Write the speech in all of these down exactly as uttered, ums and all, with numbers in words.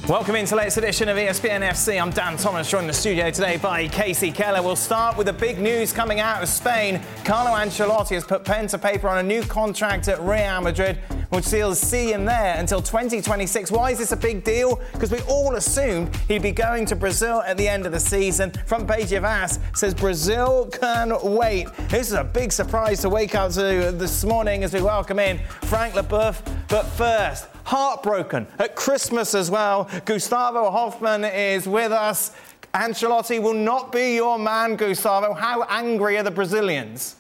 Welcome into the latest edition of E S P N F C. I'm Dan Thomas, joined in the studio today by Casey Keller. We'll start with the big news coming out of Spain. Carlo Ancelotti has put pen to paper on a new contract at Real Madrid, which seals see him there until twenty twenty-six. Why is this a big deal? Because we all assumed he'd be going to Brazil at the end of the season. Front page of A S says Brazil can wait. This is a big surprise to wake up to this morning as we welcome in Frank Leboeuf. But first, heartbroken at Christmas as well. Gustavo Hoffmann is with us. Ancelotti will not be your man, Gustavo. How angry are the Brazilians?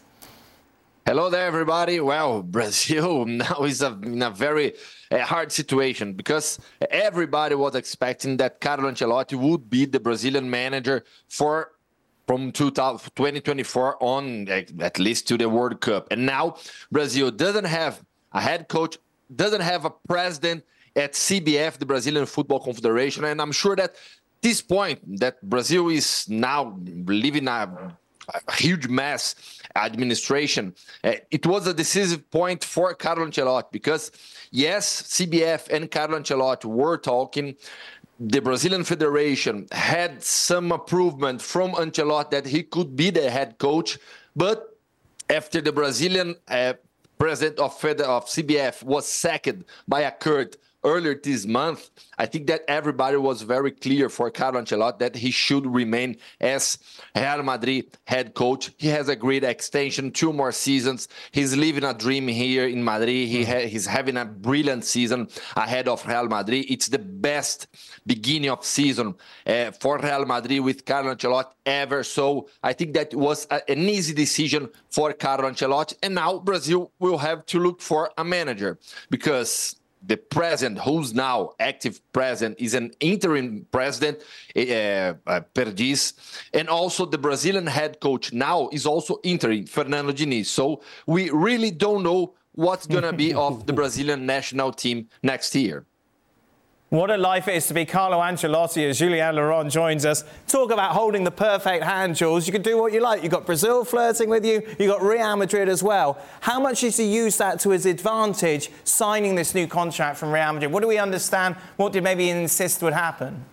Hello there, everybody. Well, Brazil now is a, in a very uh, hard situation because everybody was expecting that Carlo Ancelotti would be the Brazilian manager for from twenty twenty-four on, at least to the World Cup. And now Brazil doesn't have a head coach, doesn't have a president at C B F, the Brazilian Football Confederation. And I'm sure that this point that Brazil is now living a, a huge mess administration, uh, it was a decisive point for Carlo Ancelotti because, yes, C B F and Carlo Ancelotti were talking. The Brazilian Federation had some improvement from Ancelotti that he could be the head coach, but after the Brazilian uh, president of, Fed- of C B F was sacked by a court earlier this month, I think that everybody was very clear for Carlo Ancelotti that he should remain as Real Madrid head coach. He has a great extension, two more seasons. He's living a dream here in Madrid. He ha- he's having a brilliant season ahead of Real Madrid. It's the best beginning of season uh, for Real Madrid with Carlo Ancelotti ever. So I think that was a, an easy decision for Carlo Ancelotti. And now Brazil will have to look for a manager because the president, who's now active president, is an interim president, uh, uh, Perdiz. And also the Brazilian head coach now is also interim, Fernando Diniz. So we really don't know what's going to be of the Brazilian national team next year. What a life it is to be Carlo Ancelotti as Julien Laurent joins us. Talk about holding the perfect hand, Jules. You can do what you like. You've got Brazil flirting with you. You've got Real Madrid as well. How much does he use that to his advantage, signing this new contract from Real Madrid? What do we understand? What did maybe insist would happen?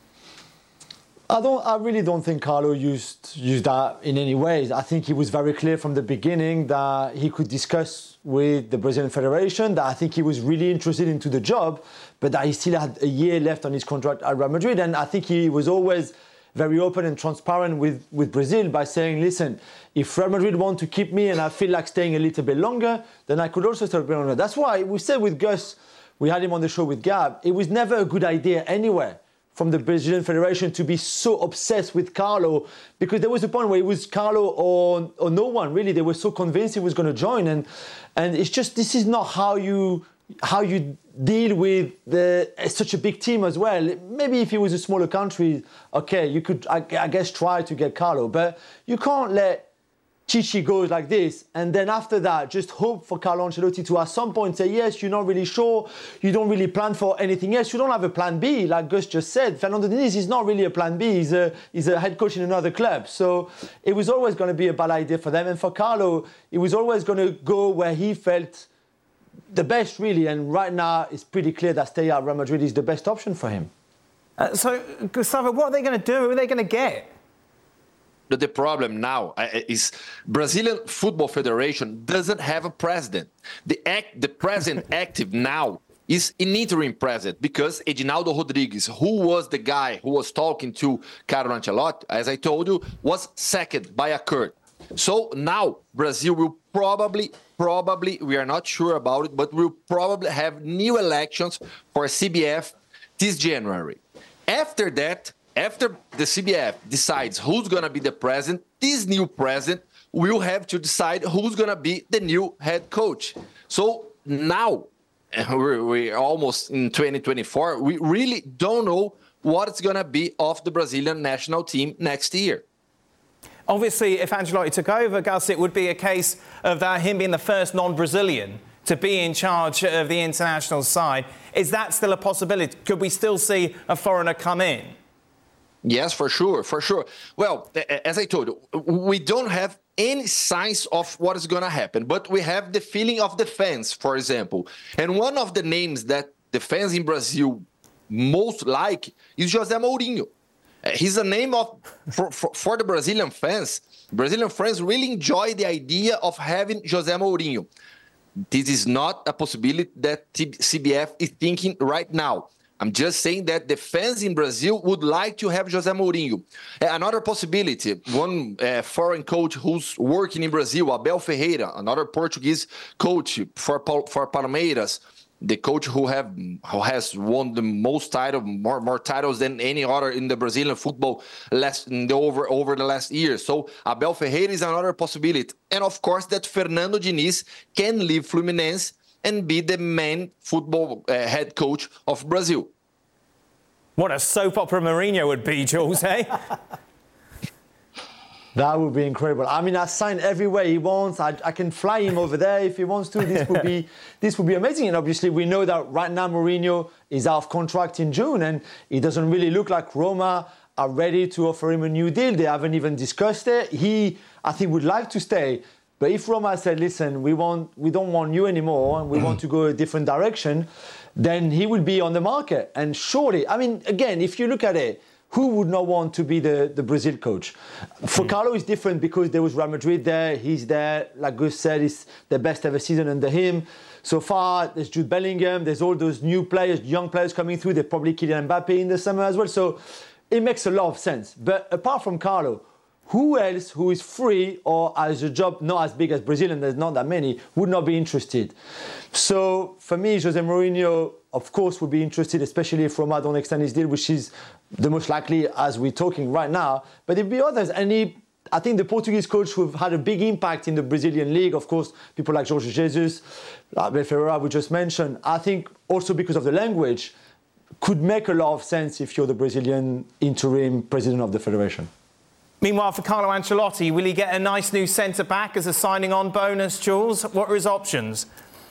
I don't. I really don't think Carlo used used that in any way. I think he was very clear from the beginning that he could discuss with the Brazilian Federation, that I think he was really interested into the job, but that he still had a year left on his contract at Real Madrid. And I think he was always very open and transparent with, with Brazil by saying, listen, if Real Madrid want to keep me and I feel like staying a little bit longer, then I could also stay a bit longer. That's why we said with Gus, we had him on the show with Gab, it was never a good idea anywhere from the Brazilian Federation to be so obsessed with Carlo, because there was a point where it was Carlo or, or no one, really. They were so convinced he was going to join. And and it's just, this is not how you how you deal with the, such a big team as well. Maybe if it was a smaller country, okay, you could, I, I guess, try to get Carlo. But you can't let Chichi go like this, and then after that, just hope for Carlo Ancelotti to at some point say, yes, you're not really sure, you don't really plan for anything else, you don't have a plan B, like Gus just said. Fernando Diniz is not really a plan B, he's a, he's a head coach in another club. So it was always going to be a bad idea for them. And for Carlo, it was always going to go where he felt the best, really. And right now, it's pretty clear that stay at Real Madrid is the best option for him. Uh, so, Gustavo, what are they going to do? Who are they going to get? The problem now is Brazilian Football Federation doesn't have a president. The act, the president active now is an interim president because Edinaldo Rodrigues, who was the guy who was talking to Carlo Ancelotti, as I told you, was sacked by a court. So now Brazil will probably, probably, we are not sure about it, but we'll probably have new elections for C B F this January. After that, After the C B F decides who's going to be the president, this new president will have to decide who's going to be the new head coach. So now, we're, we're almost in twenty twenty-four, we really don't know what it's going to be of the Brazilian national team next year. Obviously, if Ancelotti took over, Gus, it would be a case of that him being the first non-Brazilian to be in charge of the international side. Is that still a possibility? Could we still see a foreigner come in? Yes, for sure, for sure. Well, as I told you, we don't have any signs of what is going to happen, but we have the feeling of the fans, for example. And one of the names that the fans in Brazil most like is José Mourinho. Uh, he's a name of for, for, for the Brazilian fans. Brazilian fans really enjoy the idea of having José Mourinho. This is not a possibility that C B F is thinking right now. I'm just saying that the fans in Brazil would like to have José Mourinho. Another possibility, one uh, foreign coach who's working in Brazil, Abel Ferreira, another Portuguese coach for for Palmeiras, the coach who have who has won the most title, more more titles than any other in the Brazilian football last in the over over the last year. So Abel Ferreira is another possibility, and of course that Fernando Diniz can leave Fluminense and be the main football uh, head coach of Brazil. What a soap opera Mourinho would be, Jules, eh? That would be incredible. I mean, I sign everywhere he wants. I, I can fly him over there if he wants to. This would be this would be amazing. And obviously, we know that right now Mourinho is out of contract in June, and it doesn't really look like Roma are ready to offer him a new deal. They haven't even discussed it. He, I think, would like to stay. But if Roma said, listen, we want, we don't want you anymore and we want to go a different direction, then he will be on the market. And surely, I mean, again, if you look at it, who would not want to be the, the Brazil coach? For mm. Carlo, it's different because there was Real Madrid there. He's there. Like Gus said, it's the best ever season under him. So far, there's Jude Bellingham. There's all those new players, young players coming through. There's probably Kylian Mbappe in the summer as well. So it makes a lot of sense. But apart from Carlo, who else who is free or has a job not as big as Brazil, and there's not that many, would not be interested? So for me, Jose Mourinho, of course, would be interested, especially if Roma don't extend his deal, which is the most likely as we're talking right now. But there'll be others. And he, I think the Portuguese coach who've had a big impact in the Brazilian league, of course, people like Jorge Jesus, Abel Ferreira we just mentioned, I think also because of the language, could make a lot of sense if you're the Brazilian interim president of the federation. Meanwhile, for Carlo Ancelotti, will he get a nice new centre-back as a signing-on bonus, Jules? What are his options?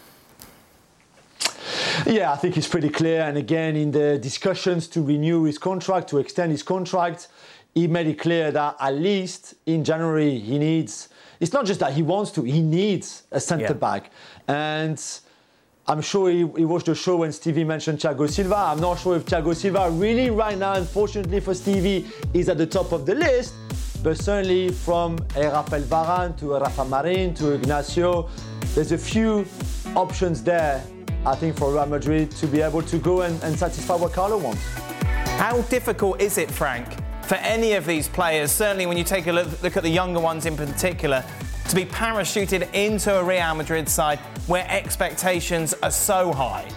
Yeah, I think it's pretty clear. And again, in the discussions to renew his contract, to extend his contract, he made it clear that at least in January he needs, it's not just that he wants to, he needs a centre-back. Yeah. And I'm sure he, he watched the show when Stevie mentioned Thiago Silva. I'm not sure if Thiago Silva really right now, unfortunately for Stevie, is at the top of the list. But certainly from a Rafael Varane to a Rafa Marin to Ignacio, there's a few options there, I think, for Real Madrid to be able to go and, and satisfy what Carlo wants. How difficult is it, Frank, for any of these players, certainly when you take a look, look at the younger ones in particular, to be parachuted into a Real Madrid side where expectations are so high?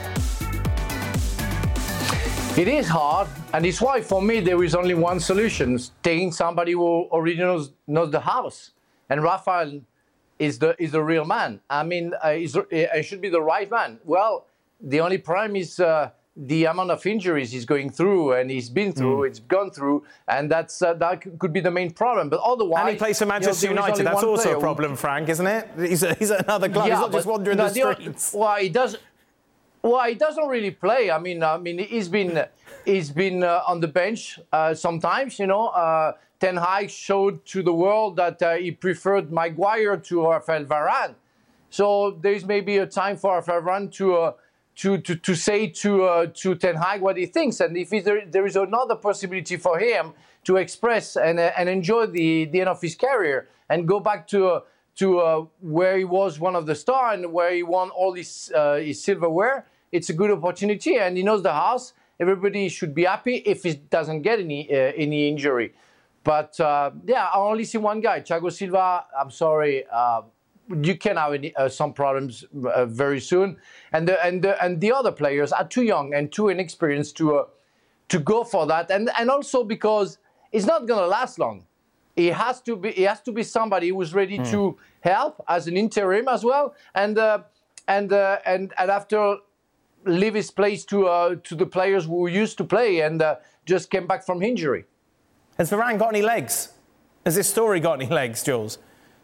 It is hard, and it's why for me there is only one solution: taking somebody who already knows, knows the house. And Rafael is the is the real man. I mean, uh, is, uh, should be the right man. Well, the only problem is uh, the amount of injuries he's going through, and he's been through, mm. it's gone through, and that's uh, that could be the main problem. But otherwise, and he plays for Manchester you know, United. That's also player. a problem, Frank, isn't it? He's, a, he's another club. Yeah, he's not just wandering no, the streets. The, well, he does. Well, he doesn't really play. I mean, I mean, he's been he's been uh, on the bench uh, sometimes. You know, uh, Ten Hag showed to the world that uh, he preferred Maguire to Rafael Varane. So there's maybe a time for Rafael Varane to uh, to, to to say to uh, to Ten Hag what he thinks, and if there, there is another possibility for him to express and uh, and enjoy the, the end of his career and go back to. Uh, to uh, where he was one of the stars and where he won all his, uh, his silverware, it's a good opportunity, and he knows the house. Everybody should be happy if he doesn't get any uh, any injury. But uh, yeah, I only see one guy, Thiago Silva. I'm sorry, uh, you can have any, uh, some problems uh, very soon, and the, and the, and the other players are too young and too inexperienced to uh, to go for that, and and also because it's not going to last long. He has to be. He has to be somebody who's ready mm. to help as an interim as well, and uh, and uh, and and after leave his place to uh, to the players who used to play and uh, just came back from injury. Has Varane got any legs? Has this story got any legs, Jules?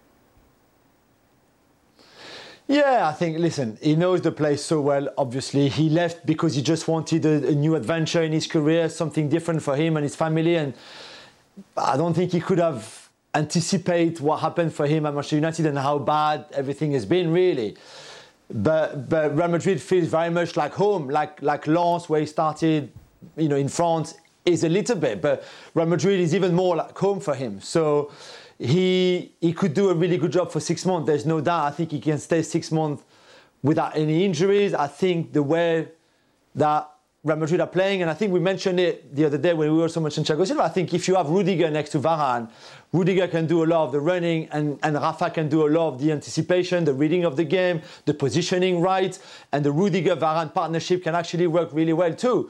Yeah, I think, listen, he knows the place so well, obviously. He left because he just wanted a, a new adventure in his career, something different for him and his family, and I don't think he could have anticipated what happened for him at Manchester United and how bad everything has been, really. but but Real Madrid feels very much like home, like like Lens, where he started, you know, in France, is a little bit, but Real Madrid is even more like home for him. So he he could do a really good job for six months. There's no doubt. I think he can stay six months without any injuries. I think the way that Real Madrid are playing, and I think we mentioned it the other day when we also mentioned Thiago Silva. I think if you have Rudiger next to Varane, Rudiger can do a lot of the running, and, and Rafa can do a lot of the anticipation, the reading of the game, the positioning right, and the Rudiger-Varane partnership can actually work really well too.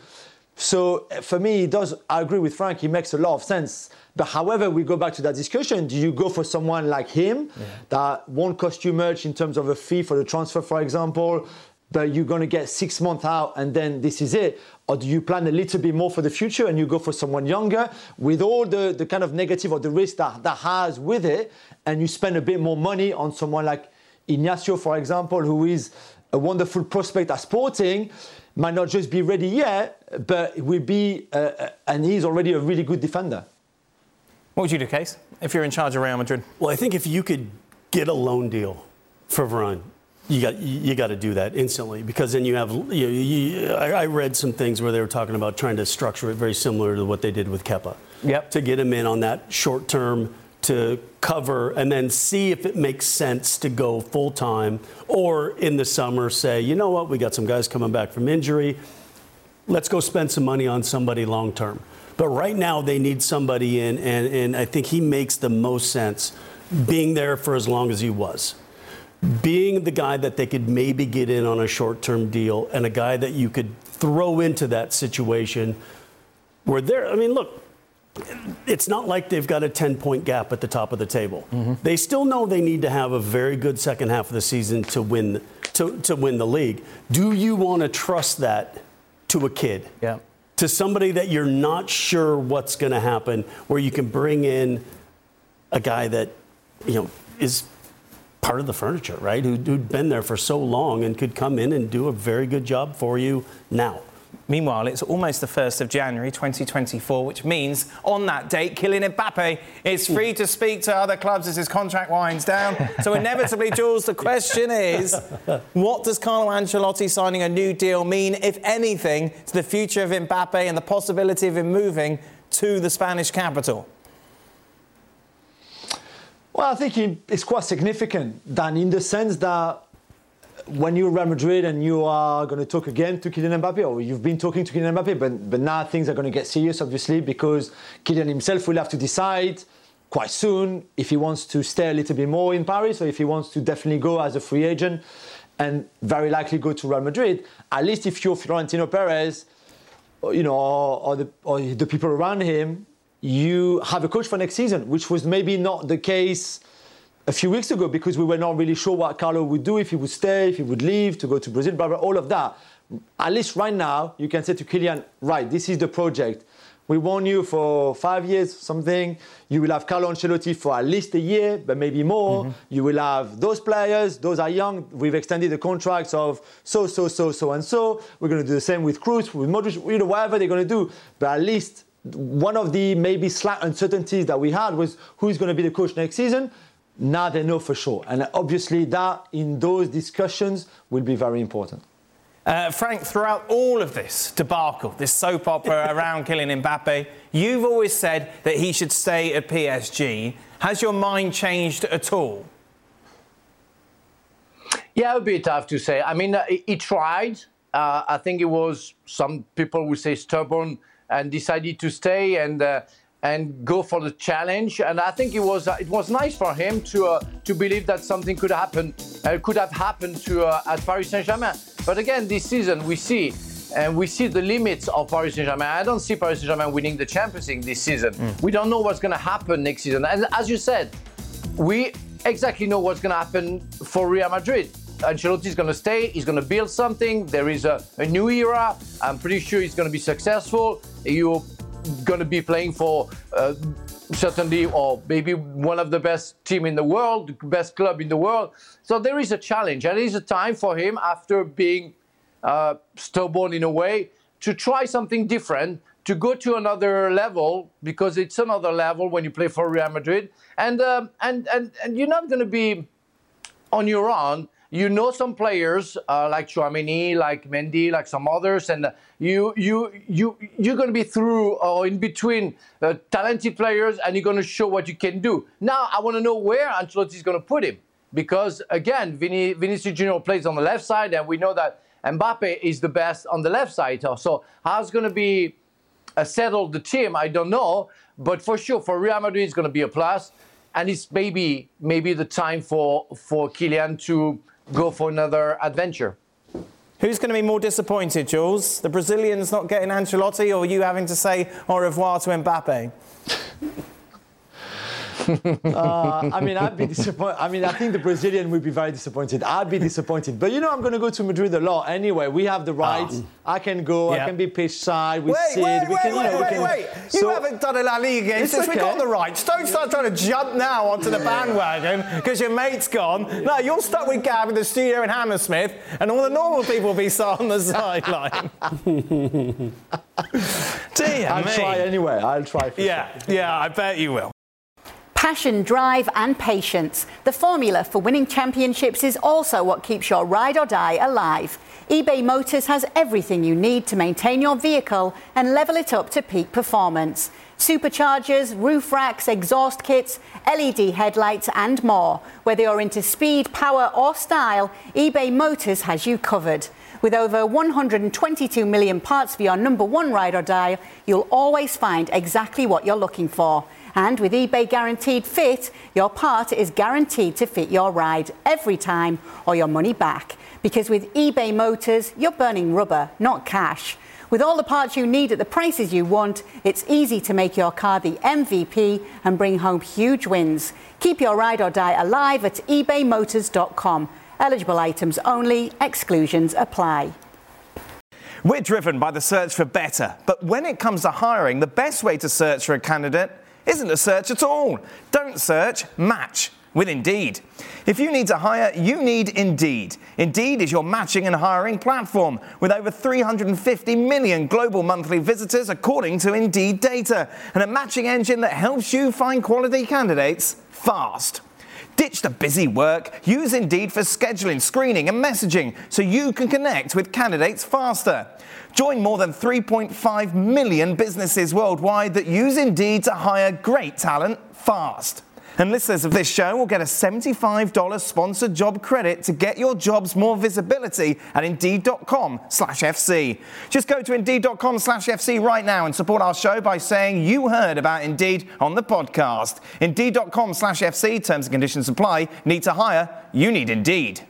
So for me, it does, I agree with Frank, he makes a lot of sense. But however, we go back to that discussion, do you go for someone like him yeah. that won't cost you much in terms of a fee for the transfer, for example, but you're going to get six months out and then this is it? Or do you plan a little bit more for the future and you go for someone younger with all the, the kind of negative or the risk that that has with it, and you spend a bit more money on someone like Ignacio, for example, who is a wonderful prospect at Sporting, might not just be ready yet, but will be, uh, and he's already a really good defender. What would you do, Case, if you're in charge of Real Madrid? Well, I think if you could get a loan deal for Varane, You got you got to do that instantly, because then you have. You, you, I, I read some things where they were talking about trying to structure it very similar to what they did with Kepa. Yep. To get him in on that short term to cover, and then see if it makes sense to go full time, or in the summer say, you know what, we got some guys coming back from injury. Let's go spend some money on somebody long term. But right now they need somebody in, and, and I think he makes the most sense being there for as long as he was. Being the guy that they could maybe get in on a short-term deal, and a guy that you could throw into that situation where they're, I mean, look, it's not like they've got a ten-point gap at the top of the table. Mm-hmm. They still know they need to have a very good second half of the season to win to, to win the league. Do you want to trust that to a kid? Yeah. To somebody that you're not sure what's going to happen, where you can bring in a guy that, you know, is part of the furniture, right? Who, who'd been there for so long and could come in and do a very good job for you now. Meanwhile, it's almost the first of January twenty twenty-four, which means on that date, Kylian Mbappe is free to speak to other clubs as his contract winds down. So inevitably, Jules, the question is, what does Carlo Ancelotti signing a new deal mean, if anything, to the future of Mbappe and the possibility of him moving to the Spanish capital? Well, I think it's quite significant, Dan, in the sense that when you're Real Madrid and you are going to talk again to Kylian Mbappe, or you've been talking to Kylian Mbappe, but, but now things are going to get serious, obviously, because Kylian himself will have to decide quite soon if he wants to stay a little bit more in Paris, or if he wants to definitely go as a free agent and very likely go to Real Madrid. At least if you're Florentino Perez, you know, or, or, the, or the people around him, you have a coach for next season, which was maybe not the case a few weeks ago, because we were not really sure what Carlo would do, if he would stay, if he would leave to go to Brazil, blah, blah, all of that. At least right now, you can say to Kylian, right, this is the project. We want you for five years, something. You will have Carlo Ancelotti for at least a year, but maybe more. Mm-hmm. You will have those players. Those are young. We've extended the contracts of so, so, so, so, and so. We're going to do the same with Kroos, with Modric, you know, whatever they're going to do. But at least one of the maybe slight uncertainties that we had was who's going to be the coach next season. Now they know for sure. And obviously that, in those discussions, will be very important. Uh, Frank, throughout all of this debacle, this soap opera around Kylian Mbappe, you've always said that he should stay at P S G. Has your mind changed at all? Yeah, it would be tough to say. I mean, uh, he, he tried. Uh, I think it was, some people would say, stubborn, and decided to stay and uh, and go for the challenge. And I think it was uh, it was nice for him to uh, to believe that something could happen, uh, could have happened to uh, at Paris Saint-Germain. But again, this season we see, and we see the limits of Paris Saint-Germain. I don't see Paris Saint-Germain winning the Champions League this season. Mm. We don't know what's going to happen next season. And as you said, we exactly know what's going to happen for Real Madrid. Ancelotti is going to stay. He's going to build something. There is a, a new era. I'm pretty sure he's going to be successful. You're going to be playing for uh, certainly, or maybe one of the best team in the world, the best club in the world. So there is a challenge, and it is a time for him, after being uh, stubborn in a way, to try something different, to go to another level, because it's another level when you play for Real Madrid, and um, and and and you're not going to be on your own. you know some players uh, like Tchouaméni, like Mendy, like some others, and you you you you're going to be through or in between uh, talented players, and you're going to show what you can do. Now I want to know where Ancelotti is going to put him, because again, Vini, Vinicius Junior plays on the left side, and we know that Mbappe is the best on the left side. So how's going to be uh, settled the team? I don't know, but for sure for Real Madrid it's going to be a plus, and it's maybe maybe the time for for Kylian to go for another adventure. Who's going to be more disappointed, Jules? The Brazilians not getting Ancelotti, or you having to say au revoir to Mbappe? uh, I mean, I'd be disappointed. I mean, I think the Brazilian would be very disappointed. I'd be disappointed. But, you know, I'm going to go to Madrid a lot anyway. We have the rights. Oh. I can go. Yeah. I can be pitch side. We wait, sit. wait, we wait, can, wait, you know, wait, we can, wait. You so, haven't done a La Liga game since okay. we got the rights. Don't start trying to jump now onto the bandwagon because your mate's gone. No, you're stuck with Gav in the studio in Hammersmith, and all the normal people will be sat on the sideline. Dear I'll me. try anyway. I'll try. For Yeah, sure. yeah, I bet you will. Passion, drive and patience. The formula for winning championships is also what keeps your ride or die alive. eBay Motors has everything you need to maintain your vehicle and level it up to peak performance. Superchargers, roof racks, exhaust kits, L E D headlights and more. Whether you're into speed, power or style, eBay Motors has you covered. With over one hundred twenty-two million parts for your number one ride or die, you'll always find exactly what you're looking for. And with eBay Guaranteed Fit, your part is guaranteed to fit your ride every time or your money back. Because with eBay Motors, you're burning rubber, not cash. With all the parts you need at the prices you want, it's easy to make your car the M V P and bring home huge wins. Keep your ride or die alive at ebay motors dot com. Eligible items only, exclusions apply. We're driven by the search for better, but when it comes to hiring, the best way to search for a candidate isn't to search at all. Don't search, match with Indeed. If you need to hire, you need Indeed. Indeed is your matching and hiring platform with over three hundred fifty million global monthly visitors according to Indeed data, and a matching engine that helps you find quality candidates fast. Ditch the busy work. Use Indeed for scheduling, screening and messaging so you can connect with candidates faster. Join more than three point five million businesses worldwide that use Indeed to hire great talent fast. And listeners of this show will get a seventy-five dollars sponsored job credit to get your jobs more visibility at Indeed.com slash FC. Just go to Indeed.com slash FC right now and support our show by saying you heard about Indeed on the podcast. Indeed.com slash FC. Terms and conditions apply. Need to hire? You need Indeed.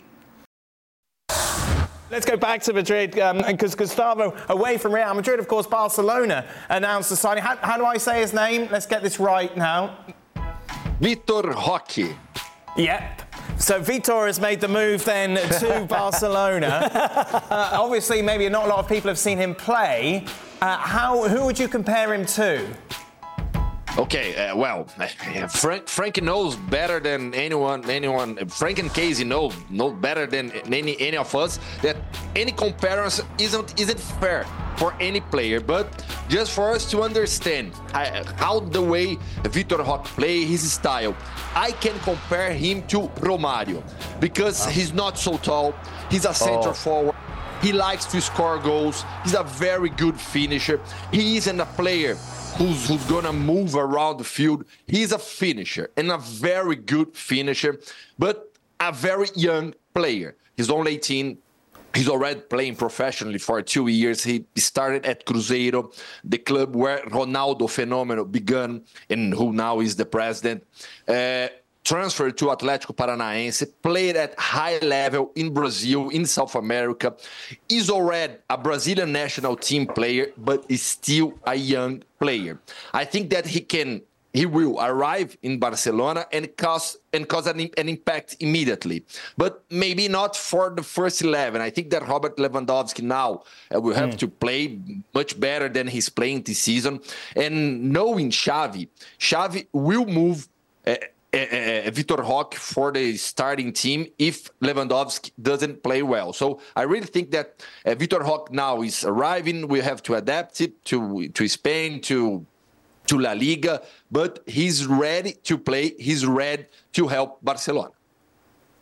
Let's go back to Madrid, because um, Gustavo, away from Real Madrid, of course, Barcelona announced the signing. How, how do I say his name? Let's get this right now. Vitor Roque. Yep. So Vitor has made the move then to Barcelona. Uh, obviously, maybe not a lot of people have seen him play. Uh, how? Who would you compare him to? Okay, uh, well, Frank Frank knows better than anyone. Anyone, Frank and Casey know know better than any any of us that any comparison isn't isn't fair for any player. But just for us to understand uh, how the way Vitor Roque play, his style, I can compare him to Romario because oh. he's not so tall. He's a center oh. forward. He likes to score goals. He's a very good finisher. He isn't a player who's, who's gonna move around the field. He's a finisher and a very good finisher, but a very young player. He's only eighteen. He's already playing professionally for two years. He started at Cruzeiro, the club where Ronaldo Fenômeno began and who now is the president. Uh, transferred to Atlético Paranaense, played at high level in Brazil, in South America, is already a Brazilian national team player, but is still a young player. I think that he can, he will arrive in Barcelona and cause and cause an, an impact immediately, but maybe not for the first eleven. I think that Robert Lewandowski now uh, will have mm. to play much better than he's playing this season, and knowing Xavi, Xavi will move Uh, Uh, uh, Vitor Roque for the starting team if Lewandowski doesn't play well. So I really think that uh, Vitor Roque now is arriving. We have to adapt it to to Spain, to to La Liga, but he's ready to play. He's ready to help Barcelona.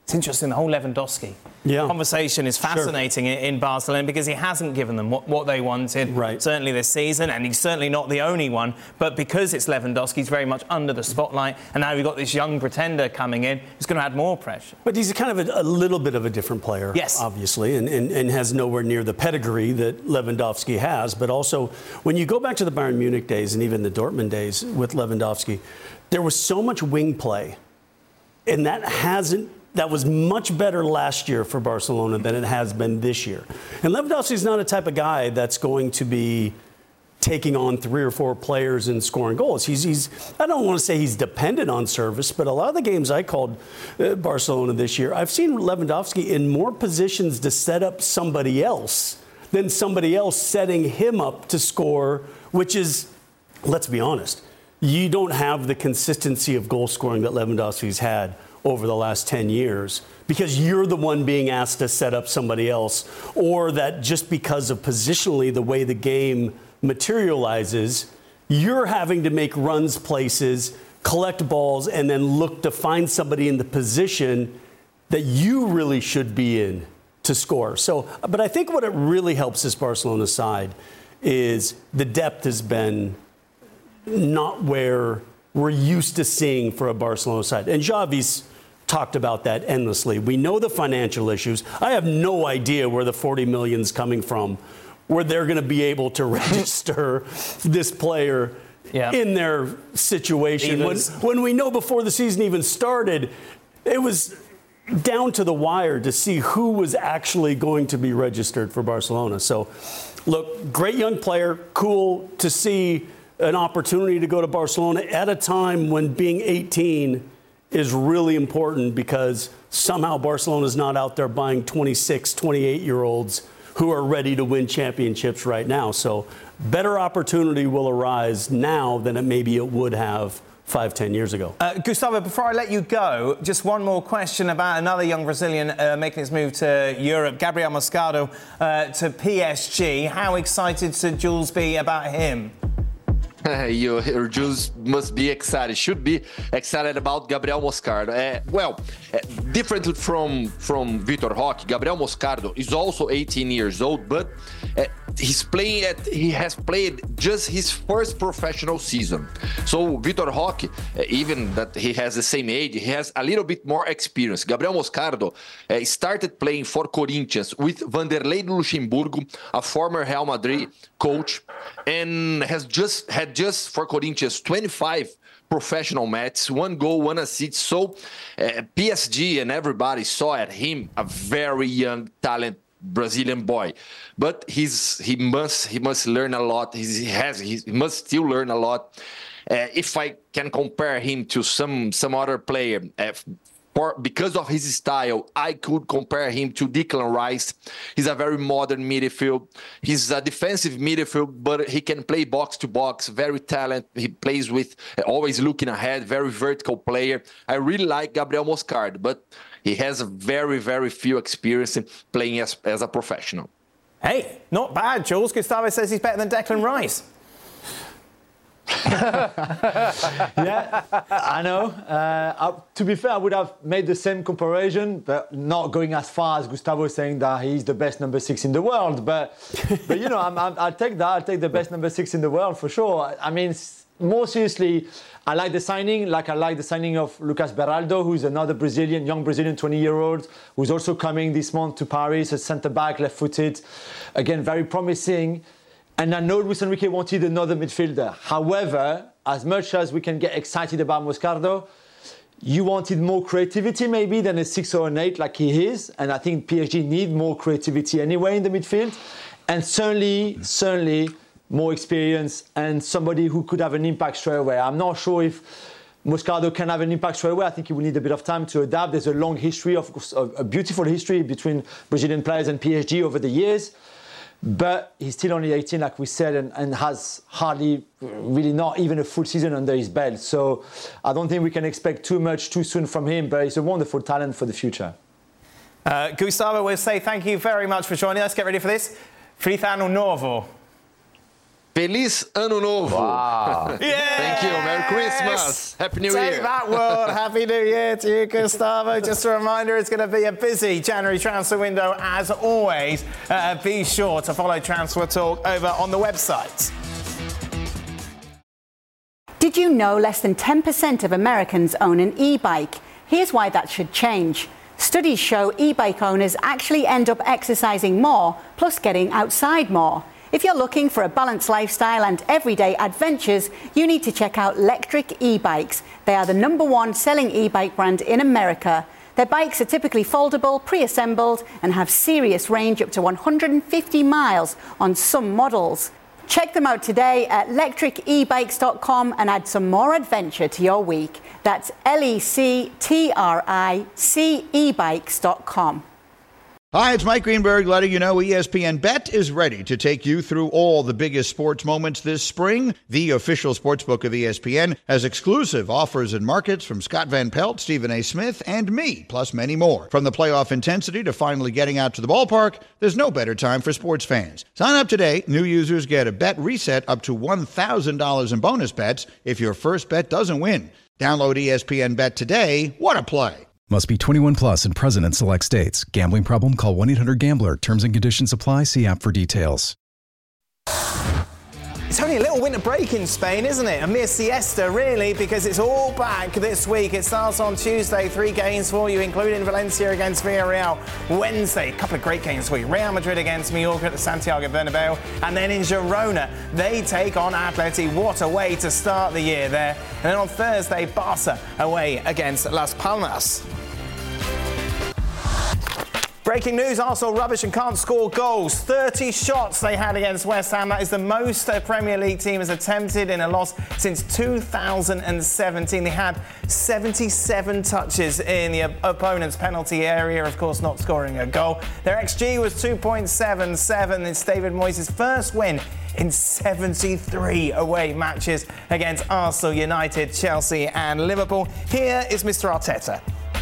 It's interesting, the whole Lewandowski yeah. conversation is fascinating sure. in, in Barcelona because he hasn't given them what, what they wanted, right. certainly this season, and he's certainly not the only one. But because it's Lewandowski, he's very much under the spotlight, and now we've got this young pretender coming in who's going to add more pressure. But he's kind of a, a little bit of a different player, yes. obviously, and, and, and has nowhere near the pedigree that Lewandowski has. But also, when you go back to the Bayern Munich days and even the Dortmund days with Lewandowski, there was so much wing play, and that hasn't That was much better last year for Barcelona than it has been this year. And Lewandowski's not a type of guy that's going to be taking on three or four players and scoring goals. He's, he's I don't want to say he's dependent on service, but a lot of the games I called uh, Barcelona this year, I've seen Lewandowski in more positions to set up somebody else than somebody else setting him up to score, which is, let's be honest, you don't have the consistency of goal scoring that Lewandowski's had over the last ten years because you're the one being asked to set up somebody else, or that just because of positionally the way the game materializes, you're having to make runs places, collect balls, and then look to find somebody in the position that you really should be in to score. So, but I think what it really helps this Barcelona side is the depth has been not where we're used to seeing for a Barcelona side. And Xavi's talked about that endlessly. We know the financial issues. I have no idea where the forty million is coming from, where they're going to be able to register this player yeah. in their situation. When, when we know before the season even started, it was down to the wire to see who was actually going to be registered for Barcelona. So, look, great young player, cool to see an opportunity to go to Barcelona at a time when being eighteen is really important, because somehow Barcelona is not out there buying twenty-six, twenty-eight-year-olds who are ready to win championships right now. So better opportunity will arise now than it maybe it would have five, ten years ago. Uh, Gustavo, before I let you go, just one more question about another young Brazilian uh, making his move to Europe, Gabriel Moscardo uh, to P S G. How excited should Jules be about him? You, your Jews must be excited, should be excited about Gabriel Moscardo. Uh, well, uh, differently from, from Vitor Roque, Gabriel Moscardo is also eighteen years old, but uh, he's playing at, he has played just his first professional season. So Vitor Roque, uh, even that he has the same age, he has a little bit more experience. Gabriel Moscardo uh, started playing for Corinthians with Vanderlei Luxemburgo, a former Real Madrid coach, and has just had just for Corinthians twenty-five professional matches, one goal, one assist. So uh, P S G and everybody saw at him a very young, talent Brazilian boy, but he's he must he must learn a lot. He's, he has he must still learn a lot. Uh, if I can compare him to some some other player, uh, for, because of his style, I could compare him to Declan Rice. He's a very modern midfield. He's a defensive midfield, but he can play box to box. Very talented. He plays with uh, always looking ahead. Very vertical player. I really like Gabriel Moscardo, but he has a very, very few experience in playing as, as a professional. Hey, not bad, Jules. Gustavo says he's better than Declan Rice. Yeah, I know. Uh, I, to be fair, I would have made the same comparison, but not going as far as Gustavo saying that he's the best number six in the world. But, but you know, I'm, I'm, I'll take that. I'll take the best number six in the world for sure. I mean, more seriously, I like the signing. Like I like the signing of Lucas Beraldo, who's another Brazilian, young Brazilian, twenty-year-old, who's also coming this month to Paris, a centre-back, left-footed. Again, very promising. And I know Luis Enrique wanted another midfielder. However, as much as we can get excited about Moscardo, you wanted more creativity maybe than a six or an eight like he is. And I think P S G need more creativity anyway in the midfield. And certainly, certainly more experience and somebody who could have an impact straight away. I'm not sure if Moscardo can have an impact straight away. I think he will need a bit of time to adapt. There's a long history, of course, a beautiful history between Brazilian players and P S G over the years. But he's still only eighteen, like we said, and, and has hardly, really not even a full season under his belt. So I don't think we can expect too much too soon from him, but he's a wonderful talent for the future. Uh, Gustavo, we'll say thank you very much for joining us. Get ready for this. Feliz Ano Novo. Feliz Ano Novo. Wow. Yes! Thank you. Merry Christmas. Happy New Take Year. that, world. Happy New Year to you, Gustavo. Just a reminder, it's going to be a busy January transfer window as always. Uh, be sure to follow Transfer Talk over on the website. Did you know less than ten percent of Americans own an e-bike? Here's why that should change. Studies show e-bike owners actually end up exercising more, plus getting outside more. If you're looking for a balanced lifestyle and everyday adventures, you need to check out Lectric e-bikes. They are the number one selling e-bike brand in America. Their bikes are typically foldable, pre-assembled, and have serious range up to one hundred fifty miles on some models. Check them out today at lectric e bikes dot com and add some more adventure to your week. That's L E C T R I C e bikes dot com. Hi, it's Mike Greenberg letting you know E S P N Bet is ready to take you through all the biggest sports moments this spring. The official sportsbook of E S P N has exclusive offers and markets from Scott Van Pelt, Stephen A. Smith, and me, plus many more. From the playoff intensity to finally getting out to the ballpark, there's no better time for sports fans. Sign up today. New users get a bet reset up to one thousand dollars in bonus bets if your first bet doesn't win. Download E S P N Bet today. What a play. Must be twenty-one plus and present in select states. Gambling problem? Call one eight hundred gambler. Terms and conditions apply. See app for details. It's only a little winter break in Spain, isn't it? A mere siesta, really, because it's all back this week. It starts on Tuesday. Three games for you, including Valencia against Villarreal. Wednesday, a couple of great games for you. Real Madrid against Mallorca at the Santiago Bernabeu. And then in Girona, they take on Atleti. What a way to start the year there. And then on Thursday, Barca away against Las Palmas. Breaking news, Arsenal rubbish and can't score goals. thirty shots they had against West Ham. That is the most a Premier League team has attempted in a loss since two thousand seventeen. They had seventy-seven touches in the opponent's penalty area, of course not scoring a goal. Their X G was two point seven seven. It's David Moyes' first win in seventy-three away matches against Arsenal, United, Chelsea and Liverpool. Here is Mister Arteta.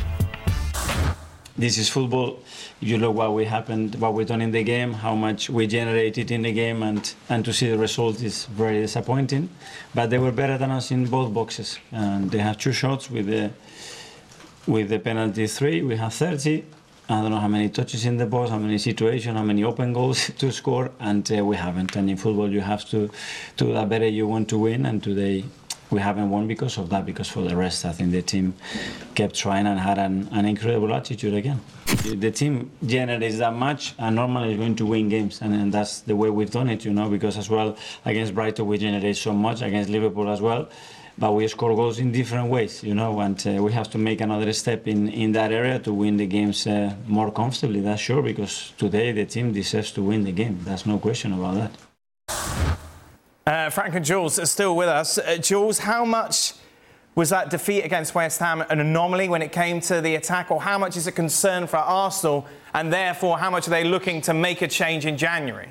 This is football. You look what we happened, what we done in the game, how much we generated in the game, and, and to see the result is very disappointing. But they were better than us in both boxes. And they have two shots with the with the penalty three. We have thirty. I don't know how many touches in the box, how many situations, how many open goals to score, and uh, we haven't. And in football, you have to do that better. You want to win, and today we haven't won because of that. Because for the rest, I think the team kept trying and had an, an incredible attitude again. The team generates that much and normally is going to win games, and, and that's the way we've done it, you know, because as well against Brighton we generate so much, against Liverpool as well, but we score goals in different ways, you know, and uh, we have to make another step in, in that area to win the games uh, more comfortably, that's sure, because today the team deserves to win the game. There's no question about that. Uh, Frank and Jules are still with us. Uh, Jules, how much was that defeat against West Ham an anomaly when it came to the attack, or how much is a concern for Arsenal, and therefore how much are they looking to make a change in January?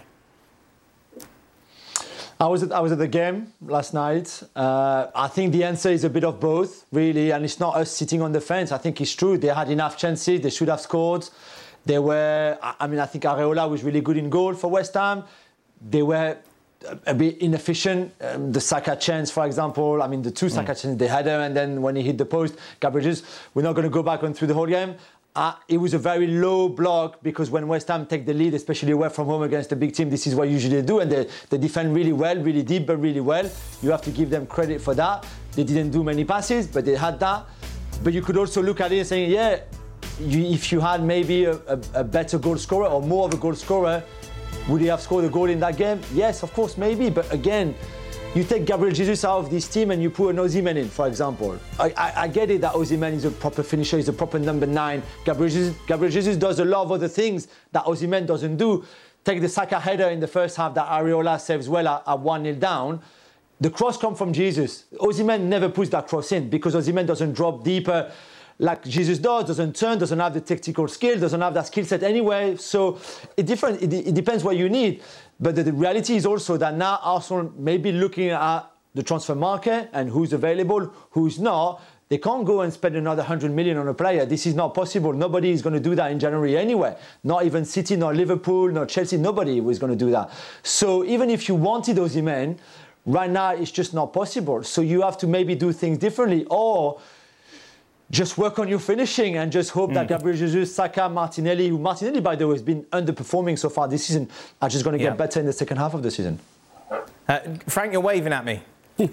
I was at, I was at the game last night. Uh, I think the answer is a bit of both, really, and it's not us sitting on the fence. I think it's true. They had enough chances. They should have scored. They were, I mean, I think Areola was really good in goal for West Ham. They were a bit inefficient. Um, the Saka chance, for example, I mean, the two Saka mm. chances, they had them, and then when he hit the post, Gabriel Jesus, we're not going to go back on through the whole game. Uh, it was a very low block, because when West Ham take the lead, especially away from home against a big team, this is what usually they do, and they, they defend really well, really deep, but really well. You have to give them credit for that. They didn't do many passes, but they had that. But you could also look at it and say, yeah, you, if you had maybe a, a, a better goal scorer or more of a goal scorer, would he have scored a goal in that game? Yes, of course, maybe. But again, you take Gabriel Jesus out of this team and you put an Osimhen in, for example. I, I, I get it that Osimhen is a proper finisher, he's a proper number nine. Gabriel Jesus, Gabriel Jesus does a lot of other things that Osimhen doesn't do. Take the Saka header in the first half that Areola saves well at, at one nil down. The cross comes from Jesus. Osimhen never puts that cross in because Osimhen doesn't drop deeper like Jesus does, doesn't turn, doesn't have the tactical skill, doesn't have that skill set anyway. So it, different, it, it depends what you need. But the, the reality is also that now Arsenal may be looking at the transfer market and who's available, who's not. They can't go and spend another one hundred million on a player. This is not possible. Nobody is going to do that in January anyway. Not even City, not Liverpool, not Chelsea. Nobody was going to do that. So even if you wanted Osimhen, right now it's just not possible. So you have to maybe do things differently, or just work on your finishing and just hope mm. that Gabriel Jesus, Saka, Martinelli, who Martinelli, by the way, has been underperforming so far this season, are just going to get yeah. better in the second half of the season. Uh, Frank, you're waving at me.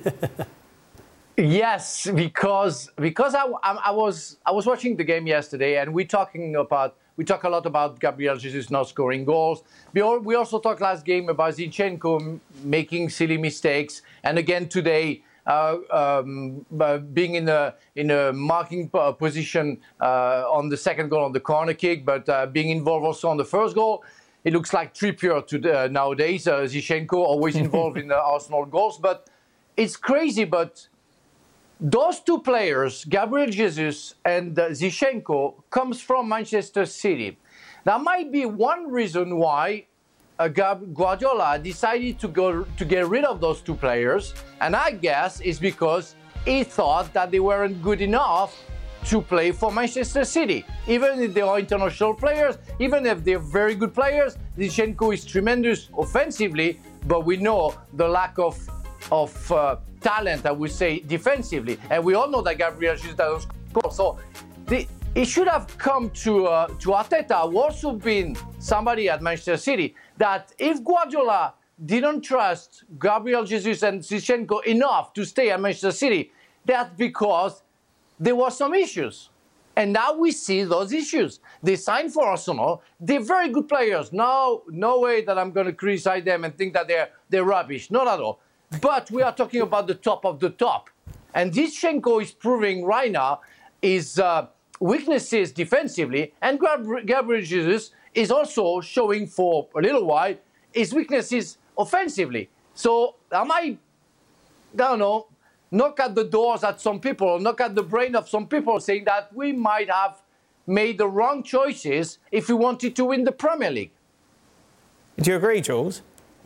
Yes, because because I, I, I was I was watching the game yesterday, and we talking about we talk a lot about Gabriel Jesus not scoring goals. We, all, we also talked last game about Zinchenko making silly mistakes, and again today uh, um, uh, being in a in a marking position uh, on the second goal on the corner kick, but uh, being involved also on the first goal. It looks like Trippier to the, uh, nowadays. Uh, Zinchenko always involved in the Arsenal goals, but it's crazy. But those two players, Gabriel Jesus and uh, Zinchenko, comes from Manchester City. That might be one reason why uh, Guardiola decided to go to get rid of those two players, and I guess it's because he thought that they weren't good enough to play for Manchester City. Even if they are international players, even if they're very good players, Zinchenko is tremendous offensively, but we know the lack of of uh, talent, I would say, defensively. And we all know that Gabriel Jesus doesn't score. So the, it should have come to uh, to Arteta, who also been somebody at Manchester City, that if Guardiola didn't trust Gabriel Jesus and Zinchenko enough to stay at Manchester City, that's because there were some issues. And now we see those issues. They signed for Arsenal. They're very good players. No, no way that I'm going to criticize them and think that they're, they're rubbish. Not at all. But we are talking about the top of the top. And Zinchenko is proving right now his uh, weaknesses defensively. And Gabriel Jesus is also showing for a little while his weaknesses offensively. So am I, I don't know, knock at the doors at some people, knock at the brain of some people, saying that we might have made the wrong choices if we wanted to win the Premier League. Do you agree, Jules?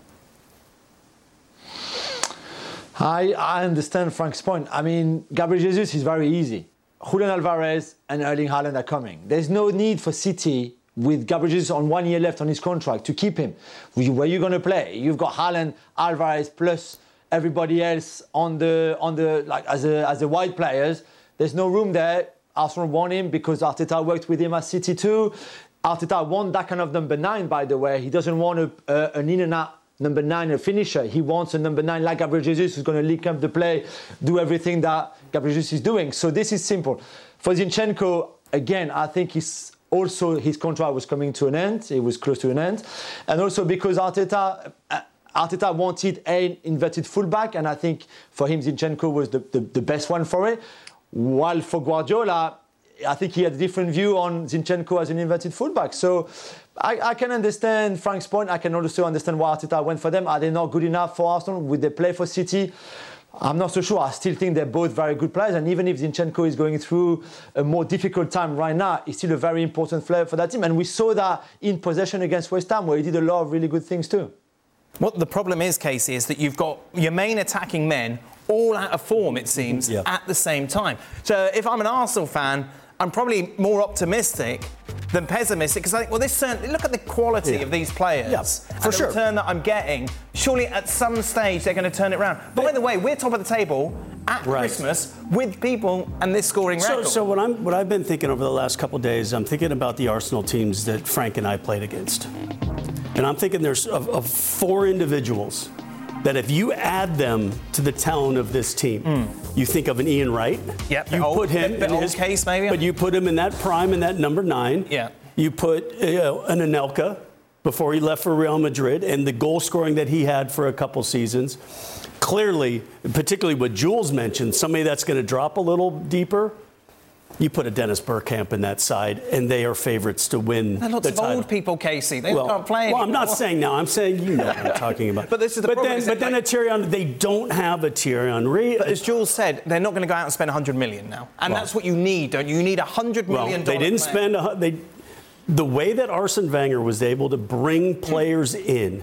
I, I understand Frank's point. I mean, Gabriel Jesus is very easy. Julian Alvarez and Erling Haaland are coming. There's no need for City, with Gabriel Jesus on one year left on his contract, to keep him. Where are you going to play? You've got Haaland, Alvarez, plus everybody else on the on the like as a as a wide players. There's no room there. Arsenal want him because Arteta worked with him at City too. Arteta want that kind of number nine, by the way. He doesn't want a, uh, an in and out number nine, a finisher. He wants a number nine like Gabriel Jesus, who's going to link up the play, do everything that Gabriel Jesus is doing. So this is simple. For Zinchenko, again, I think he's also his contract was coming to an end. It was close to an end, and also because Arteta. Uh, Arteta wanted an inverted fullback, and I think for him Zinchenko was the, the, the best one for it. While for Guardiola, I think he had a different view on Zinchenko as an inverted fullback. So I, I can understand Frank's point. I can also understand why Arteta went for them. Are they not good enough for Arsenal? Would they play for City? I'm not so sure. I still think they're both very good players. And even if Zinchenko is going through a more difficult time right now, he's still a very important player for that team. And we saw that in possession against West Ham, where he did a lot of really good things too. What the problem is, Casey, is that you've got your main attacking men all out of form, it seems, yeah. at the same time. So if I'm an Arsenal fan, I'm probably more optimistic than pessimistic, because I think, well, this certainly, look at the quality yeah. of these players. Yeah, for and sure. the return that I'm getting. Surely at some stage they're going to turn it around. But by the way, we're top of the table at right. Christmas with people and this scoring so, record. So what, I'm, what I've been thinking over the last couple of days, I'm thinking about the Arsenal teams that Frank and I played against. And I'm thinking there's of, of four individuals that if you add them to the talent of this team, mm. you think of an Ian Wright. Yep. You old, put him the, the in his case, maybe. But you put him in that prime, in that number nine. Yeah. You put you know, an Anelka before he left for Real Madrid, and the goal scoring that he had for a couple seasons. Clearly, particularly what Jules mentioned, somebody that's going to drop a little deeper. You put a Dennis Bergkamp in that side, and they are favorites to win They're lots the of title. Old people, Casey. They well, can't play Well, anymore. I'm not saying now. I'm saying you know what I'm talking about. But this is the but problem. Then, but then like, a Thierry Henry, they don't have a Thierry Henry. But as Jules said, they're not going to go out and spend one hundred million now, and well, that's what you need, don't you? You need a hundred million. Well, they didn't player. spend a, they. The way that Arsene Wenger was able to bring players in,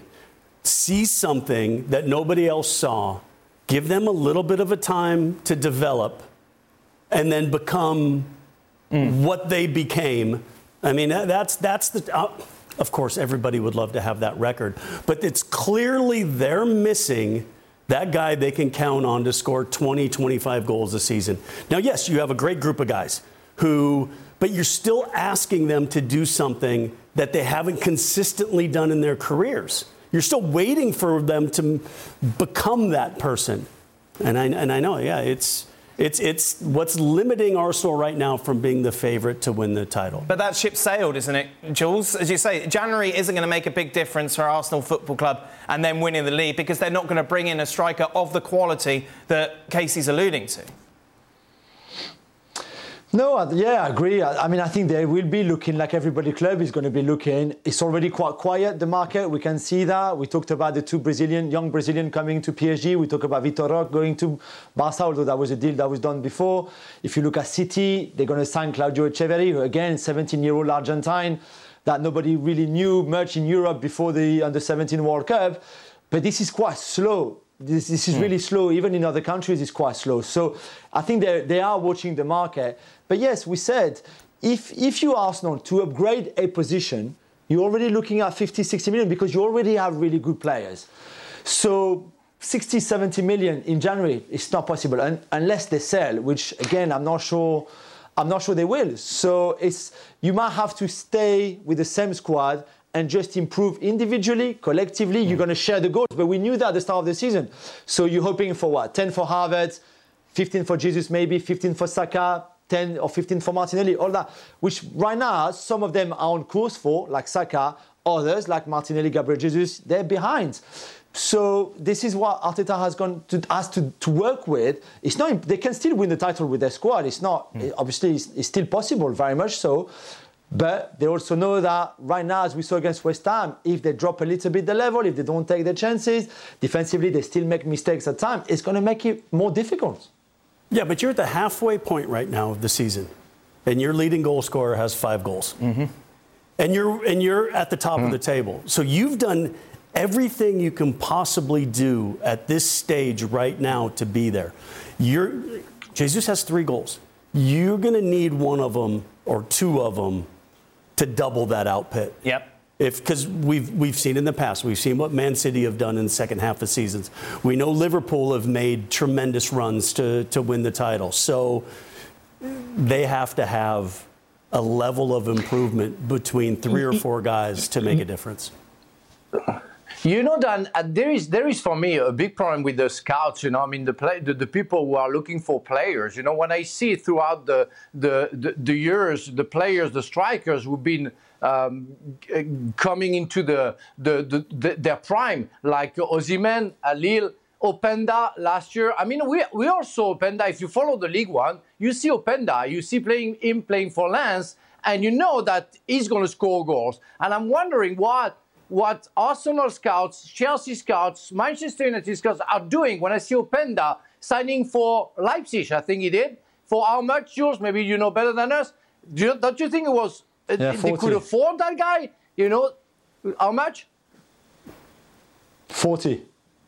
see something that nobody else saw, give them a little bit of a time to develop, and then become mm. what they became. I mean, that's that's the. Uh, of course, everybody would love to have that record, but it's clearly they're missing that guy they can count on to score twenty, twenty-five goals a season. Now, yes, you have a great group of guys who, but you're still asking them to do something that they haven't consistently done in their careers. You're still waiting for them to become that person. And I, and I know, yeah, it's. It's it's what's limiting Arsenal right now from being the favourite to win the title. But that ship sailed, isn't it, Jules? As you say, January isn't going to make a big difference for Arsenal Football Club and then winning the league because they're not going to bring in a striker of the quality that Casey's alluding to. No, yeah, I agree. I, I mean, I think they will be looking like everybody club is going to be looking. It's already quite quiet, the market. We can see that. We talked about the two Brazilian, young Brazilian coming to P S G. We talked about Vitor Roque going to Barca, although that was a deal that was done before. If you look at City, they're going to sign Claudio Echeverri, who again, seventeen-year-old Argentine that nobody really knew much in Europe before the under seventeen World Cup. But this is quite slow. This, this is mm. really slow. Even in other countries, it's quite slow. So I think they they are watching the market. But yes, we said, if if you Arsenal to upgrade a position, you're already looking at fifty, sixty million because you already have really good players. So sixty, seventy million in January, it's not possible un- unless they sell, which again, I'm not sure. I'm not sure they will. So it's you might have to stay with the same squad and just improve individually, collectively. You're going to share the goals. But we knew that at the start of the season. So you're hoping for what? ten for Havertz, fifteen for Jesus maybe, fifteen for Saka, ten or fifteen for Martinelli, all that. Which right now, some of them are on course for, like Saka. Others, like Martinelli, Gabriel Jesus, they're behind. So this is what Arteta has gone to has to, to work with. It's not they can still win the title with their squad. It's not mm. obviously it's, it's still possible, very much so. But they also know that right now, as we saw against West Ham, if they drop a little bit the level, if they don't take their chances, defensively they still make mistakes at times, it's going to make it more difficult. Yeah, but you're at the halfway point right now of the season, and your leading goal scorer has five goals, mm-hmm. and you're and you're at the top mm-hmm. of the table. So you've done everything you can possibly do at this stage right now to be there. You're Jesus has three goals. You're going to need one of them or two of them to double that output. Yep. If because we've we've seen in the past, we've seen what Man City have done in the second half of seasons. We know Liverpool have made tremendous runs to to win the title. So they have to have a level of improvement between three or four guys to make a difference. You know, Dan, uh, there is there is for me a big problem with the scouts. You know, I mean the play, the, the people who are looking for players. You know, when I see throughout the the the, the years, the players, the strikers who've been um, coming into the, the, the, the their prime, like Osimhen, Lille, Openda last year. I mean, we we also Openda. If you follow the League One, you see Openda. You see playing him playing for Lens, and you know that he's going to score goals. And I'm wondering what. What Arsenal scouts, Chelsea scouts, Manchester United scouts are doing when I see Openda signing for Leipzig, I think he did. For how much, Jules? Maybe you know better than us. Do you, don't you think it was, yeah, they could afford that guy? You know, how much? forty.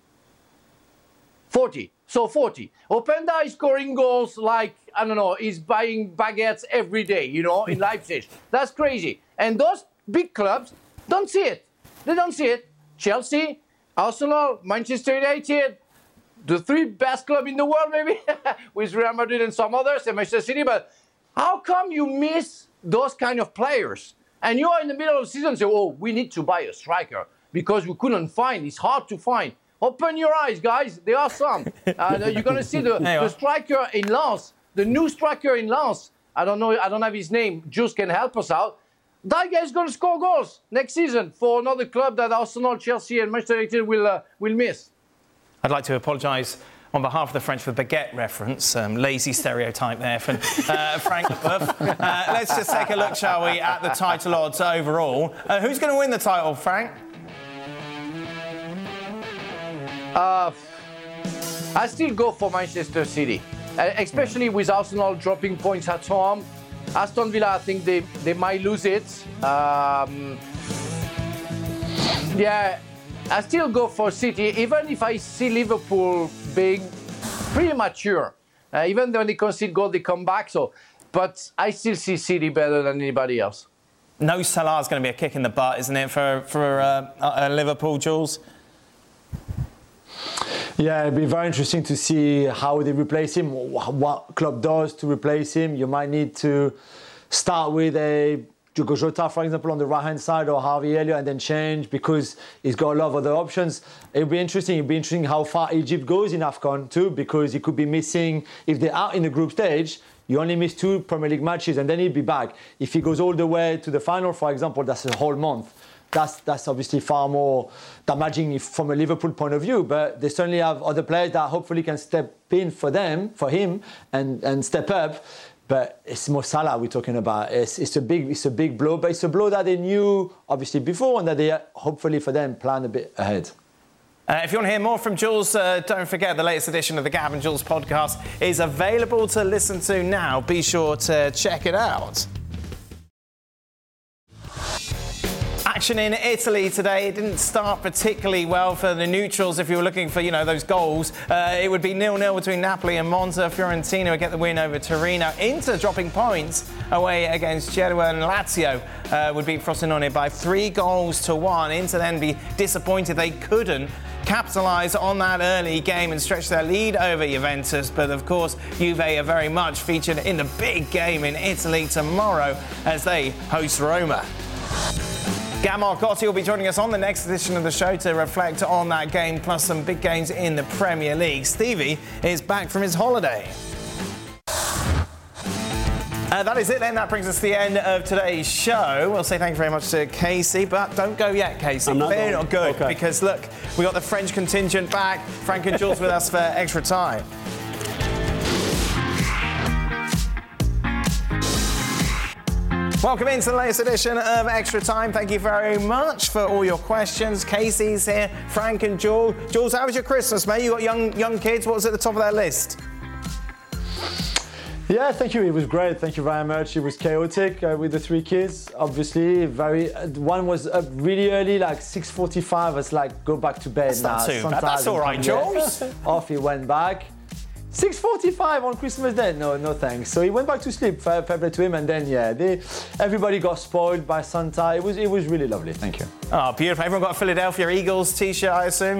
forty. So forty. Openda is scoring goals like, I don't know, he's buying baguettes every day, you know, in Leipzig. That's crazy. And those big clubs don't see it. They don't see it. Chelsea, Arsenal, Manchester United, the three best clubs in the world, maybe, with Real Madrid and some others, and Manchester City. But how come you miss those kind of players? And you are in the middle of the season and say, oh, we need to buy a striker because we couldn't find. It's hard to find. Open your eyes, guys. There are some. And uh, you're going to see the, the striker in Lens, the new striker in Lens. I don't know. I don't have his name. Jules can help us out. That guy is going to score goals next season for another club that Arsenal, Chelsea and Manchester United will, uh, will miss. I'd like to apologise on behalf of the French for baguette reference. Um, lazy stereotype there from uh, Frank Leboeuf. Uh, let's just take a look, shall we, at the title odds overall. Uh, who's going to win the title, Frank? Uh, I still go for Manchester City, uh, especially with Arsenal dropping points at home. Aston Villa, I think they, they might lose it. Um, yeah, I still go for City, even if I see Liverpool being pretty mature. Uh, even when they concede goal, they come back. So, but I still see City better than anybody else. No Salah is going to be a kick in the butt, isn't it, for for uh, uh, Liverpool, Jules? Yeah, it'd be very interesting to see how they replace him, what club does to replace him. You might need to start with a Diogo Jota, for example, on the right-hand side, or Harvey Elliott, and then change because he's got a lot of other options. It'll be interesting. It'll be interesting how far Egypt goes in AFCON too, because he could be missing, if they're out in the group stage, you only miss two Premier League matches and then he'll be back. If he goes all the way to the final, for example, that's a whole month. That's that's obviously far more damaging from a Liverpool point of view. But they certainly have other players that hopefully can step in for them, for him, and, and step up. But it's Mo Salah we're talking about. It's, it's a big it's a big blow, but it's a blow that they knew obviously before and that they hopefully for them plan a bit ahead. Uh, if you want to hear more from Jules, uh, don't forget the latest edition of the Gav and Jules podcast is available to listen to now. Be sure to check it out. Action in Italy today. It didn't start particularly well for the neutrals. If you were looking for, you know, those goals, uh, it would be nil nil between Napoli and Monza. Fiorentina would get the win over Torino. Inter dropping points away against Genoa, and Lazio uh, would beat Frosinone by three goals to one. Inter then be disappointed they couldn't capitalise on that early game and stretch their lead over Juventus. But of course, Juve are very much featured in the big game in Italy tomorrow as they host Roma. Gab Marcotti will be joining us on the next edition of the show to reflect on that game, plus some big games in the Premier League. Stevie is back from his holiday. Uh, that is it then. That brings us to the end of today's show. We'll say thank you very much to Casey, but don't go yet, Casey. I'm not They're going. not good Okay. because, look, we got the French contingent back. Frank and Jules with us for extra time. Welcome into the latest edition of Extra Time. Thank you very much for all your questions. Casey's here, Frank and Jules. Jules, how was your Christmas, mate? You got young young kids. What was at the top of that list? Yeah, thank you. It was great. Thank you very much. It was chaotic uh, with the three kids. Obviously, very. Uh, one was up really early, like six forty-five. It's like go back to bed That's now. not too bad. Sometimes That's all right, Jules. Off he went back. six forty-five on Christmas Day. No, no thanks. So he went back to sleep. Fair, fair play to him. And then yeah, they, everybody got spoiled by Santa. It was it was really lovely. Thank you. Oh, beautiful. Everyone got a Philadelphia Eagles t-shirt, I assume.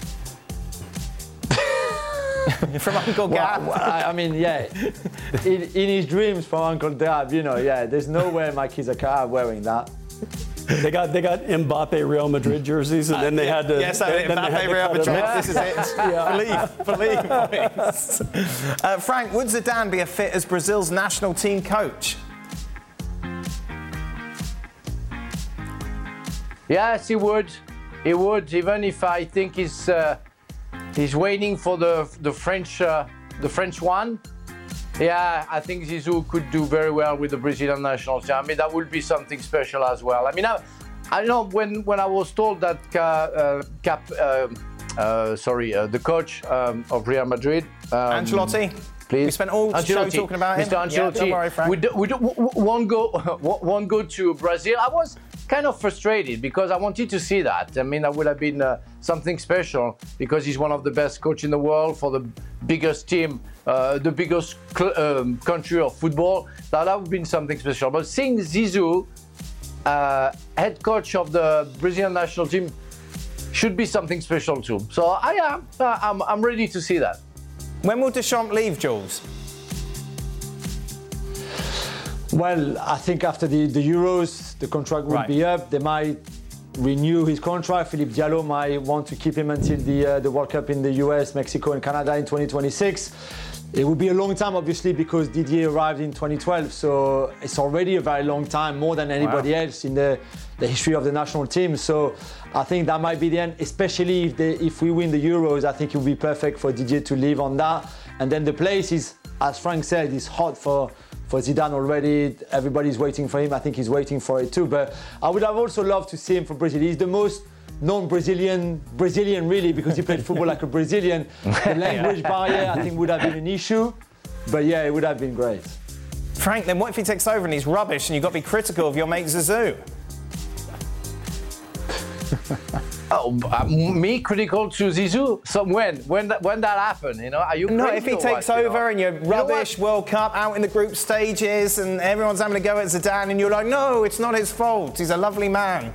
From Uncle Gab. Well, I, I mean, yeah, in, in his dreams from Uncle Gab, you know, yeah, there's no way my kids are wearing that. They got they got Mbappe Real Madrid jerseys, and then they had to. Yes, then, then Mbappe they had to Real cut it Madrid. off. This is it. Yeah. Believe, believe. uh, Frank, would Zidane be a fit as Brazil's national team coach? Yes, he would. He would, even if I think he's uh, he's waiting for the the French uh, the French one. Yeah, I think Zizou could do very well with the Brazilian national team. I mean, that would be something special as well. I mean, I, I know when, when I was told that uh, uh, Cap, uh, uh, sorry, uh, the coach um, of Real Madrid, um, Ancelotti. please. We spent all the show talking about him. Mister Ancelotti. Yeah, don't worry, Frank. We, do, we do, won't go won't go to Brazil. I was kind of frustrated because I wanted to see that. I mean, that would have been uh, something special because he's one of the best coaches in the world for the biggest team, uh, the biggest cl- um, country of football. That would have been something special. But seeing Zizou, uh, head coach of the Brazilian national team, should be something special too. So I am, uh, I'm, I'm ready to see that. When will Deschamps leave, Jules? Well, I think after the, the Euros, the contract will Right. be up. They might renew his contract. Philippe Diallo might want to keep him until the uh, the World Cup in the U S, Mexico, and Canada in twenty twenty-six. It will be a long time, obviously, because Didier arrived in twenty twelve, so it's already a very long time, more than anybody Wow. else in the, the history of the national team. So I think that might be the end, especially if they, if we win the Euros. I think it will be perfect for Didier to live on that. And then the place is, as Frank said, is hot for, for Zidane already. Everybody's waiting for him. I think he's waiting for it too. But I would have also loved to see him for Brazil. He's the most non-Brazilian, Brazilian really, because he played football like a Brazilian. The language barrier, I think, would have been an issue. But yeah, it would have been great. Frank, then what if he takes over and he's rubbish and you've got to be critical of your mate Zizou? Oh Uh, me critical to Zizou? So when? When that, when that happened? You know, are you No, crazy if he or takes what, over you know? and you're rubbish You know World Cup out in the group stages and everyone's having a go at Zidane and you're like, no, it's not his fault. He's a lovely man.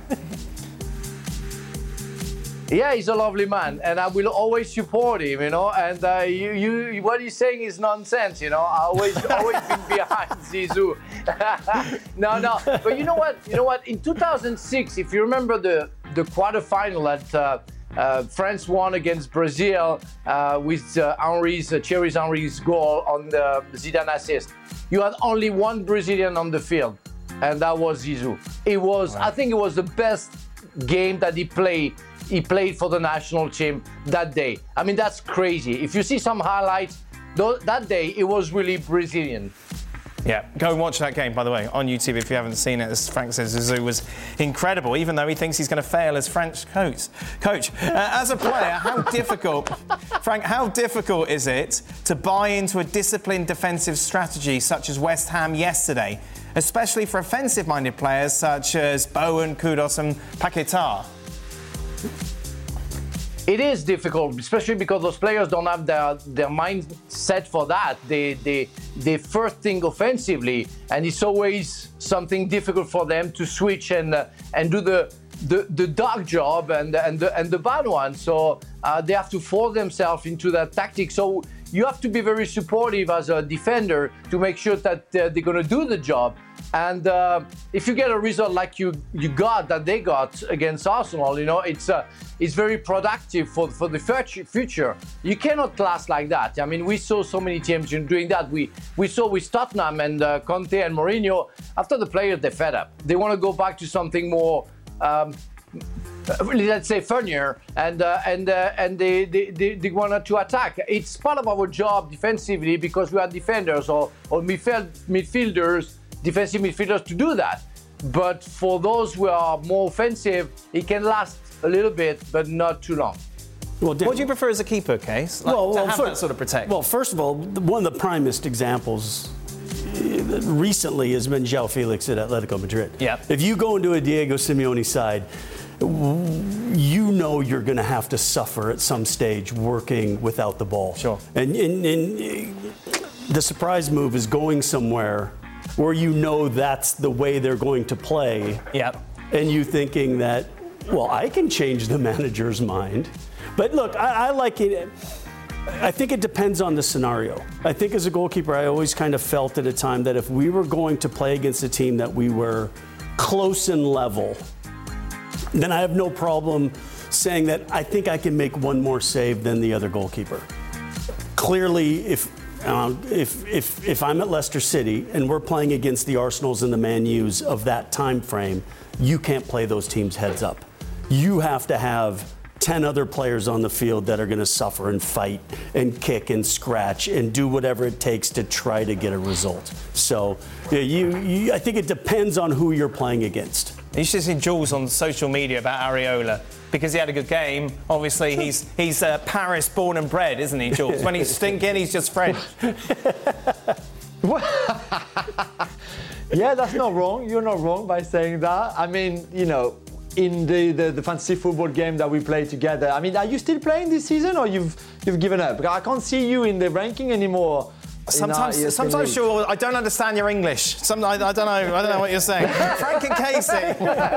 Yeah, he's a lovely man, and I will always support him, you know. And uh, you, you, what he's saying is nonsense, you know. I always, always been behind Zizou. no, no. But you know what? You know what? In two thousand six, if you remember the the quarterfinal at uh, uh, France won against Brazil uh, with uh, Henry's uh, Thierry Henry's goal on the Zidane assist, you had only one Brazilian on the field, and that was Zizou. It was, right. I think, it was the best game that he played. He played for the national team that day. I mean, that's crazy. If you see some highlights, th- that day, it was really Brazilian. Yeah, go and watch that game, by the way, on YouTube if you haven't seen it. As Frank says, Zizou was incredible, even though he thinks he's going to fail as French coach. Coach, uh, as a player, how difficult, Frank, how difficult is it to buy into a disciplined defensive strategy such as West Ham yesterday, especially for offensive-minded players such as Bowen, Kudus and Paquetá? It is difficult, especially because those players don't have their, their mind set for that. They, they, they first think offensively, and it's always something difficult for them to switch and uh, and do the, the the dark job and and the, and the bad one. So uh, they have to force themselves into that tactic. So you have to be very supportive as a defender to make sure that uh, they're going to do the job. And uh, if you get a result like you you got that they got against Arsenal, you know, it's uh, it's very productive for for the future. You cannot last like that. I mean, we saw so many teams doing that. We we saw with Tottenham and uh, Conte and Mourinho. After the players, they're fed up. They want to go back to something more. Um, let's say funnier, and uh, and uh, and they they, they, they want to attack. It's part of our job defensively because we are defenders or or midfield, midfielders, defensive midfielders to do that. But for those who are more offensive, it can last a little bit, but not too long. Well, what do you prefer as a keeper, Case? Like, well, to well, have for, that sort of protection. Well, first of all, one of the primest examples recently has been João Felix at Atletico Madrid. Yeah. If you go into a Diego Simeone side, you know you're going to have to suffer at some stage working without the ball. Sure. And, and, and the surprise move is going somewhere where you know that's the way they're going to play. Yeah. And you thinking that, well, I can change the manager's mind. But look, I, I like it. I think it depends on the scenario. I think as a goalkeeper, I always kind of felt at a time that if we were going to play against a team that we were close in level, then I have no problem saying that I think I can make one more save than the other goalkeeper. Clearly, if uh, if if if I'm at Leicester City and we're playing against the Arsenals and the Man U's of that time frame, you can't play those teams heads up. You have to have ten other players on the field that are going to suffer and fight and kick and scratch and do whatever it takes to try to get a result. So yeah, you, you I think it depends on who you're playing against. You should see Jules on social media about Areola because he had a good game. Obviously, he's he's uh, Paris born and bred, isn't he, Jules? When he's stinking, he's just French. Yeah, that's not wrong. You're not wrong by saying that. I mean, you know, in the, the, the fantasy football game that we play together, I mean, are you still playing this season or you've you've given up? Because I can't see you in the ranking anymore. Sometimes, sometimes, sure. I don't understand your English. Some, I, I don't know. I don't know what you're saying. Frank and Casey.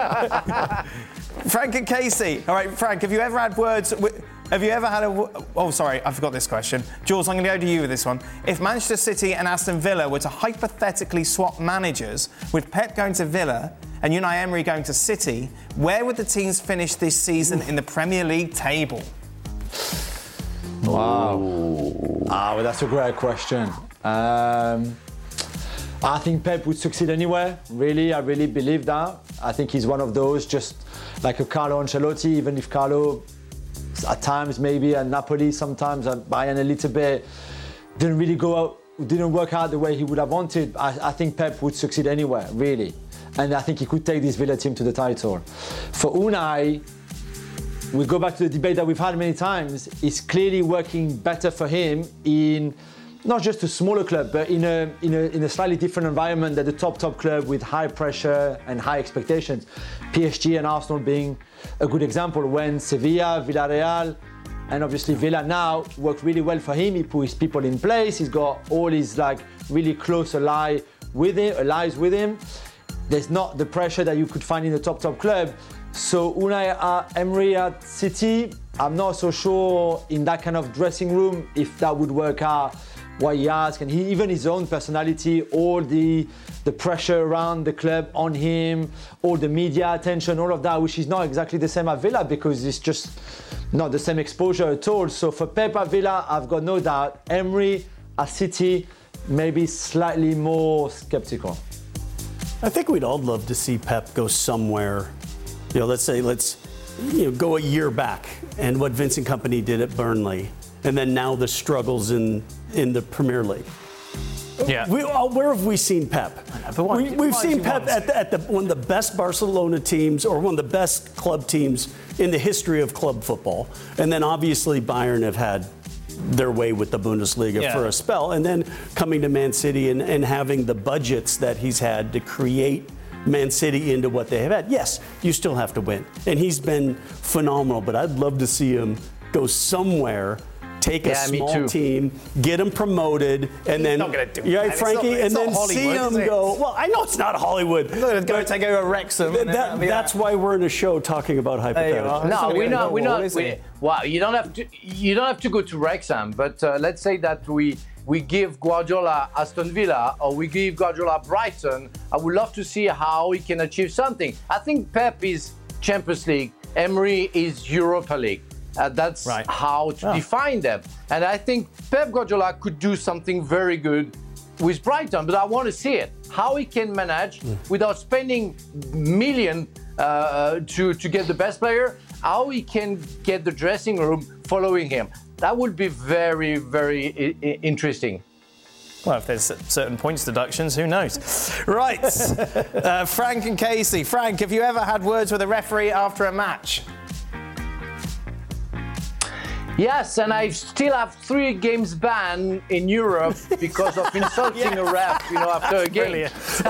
Frank and Casey. All right, Frank. Have you ever had words? With, have you ever had a? Oh, sorry, I forgot this question. Jules, I'm going to go to you with this one. If Manchester City and Aston Villa were to hypothetically swap managers, with Pep going to Villa and Unai Emery going to City, where would the teams finish this season in the Premier League table? Wow. Ah, well, that's a great question. Um, I think Pep would succeed anywhere. Really, I really believe that. I think he's one of those, just like a Carlo Ancelotti, even if Carlo, at times maybe at Napoli, sometimes at Bayern a little bit, didn't really go out, didn't work out the way he would have wanted. I, I think Pep would succeed anywhere, really. And I think he could take this Villa team to the title. For Unai, we go back to the debate that we've had many times. It's clearly working better for him in not just a smaller club, but in a, in a in a slightly different environment than the top top club with high pressure and high expectations. P S G and Arsenal being a good example. When Sevilla, Villarreal, and obviously Villa now work really well for him. He put his people in place. He's got all his like really close ally with him, allies with him. There's not the pressure that you could find in a top top club. So Unai uh, Emery at City, I'm not so sure in that kind of dressing room if that would work out. What he asks, and he, even his own personality, all the the pressure around the club on him, all the media attention, all of that, which is not exactly the same at Villa because it's just not the same exposure at all. So for Pep at Villa, I've got no doubt. Emery at City, maybe slightly more skeptical. I think we'd all love to see Pep go somewhere. You know, let's say let's you know go a year back and what Vincent Kompany did at Burnley, and then now the struggles in in the Premier League. Yeah. We, uh, where have we seen Pep? One, we, we've seen Pep at, the, at the, one of the best Barcelona teams or one of the best club teams in the history of club football. And then obviously Bayern have had their way with the Bundesliga yeah. for a spell. And then coming to Man City and, and having the budgets that he's had to create Man City into what they have had. Yes, you still have to win. And he's been phenomenal, but I'd love to see him go somewhere, take a yeah, small team, get him promoted, and He's then not gonna do yeah, that. Frankie, it's not, it's and then see him go. Well, I know it's not Hollywood. He's not going to go take over Wrexham. Th- that, that's that. why we're in a show talking about hypotheticals. No, we're not. We're not. We, well, you don't have to. You don't have to go to Wrexham, but uh, let's say that we we give Guardiola Aston Villa or we give Guardiola Brighton. I would love to see how he can achieve something. I think Pep is Champions League. Emery is Europa League. Uh, that's right. how to oh. define them. And I think Pep Guardiola could do something very good with Brighton, but I want to see it. How he can manage mm. without spending million uh, to, to get the best player, how he can get the dressing room following him. That would be very, very I- interesting. Well, if there's certain points deductions, who knows? Right. uh, Frank and Casey. Frank, have you ever had words with a referee after a match? Yes, and I still have three games banned in Europe because of insulting yes. a ref, you know, after a game.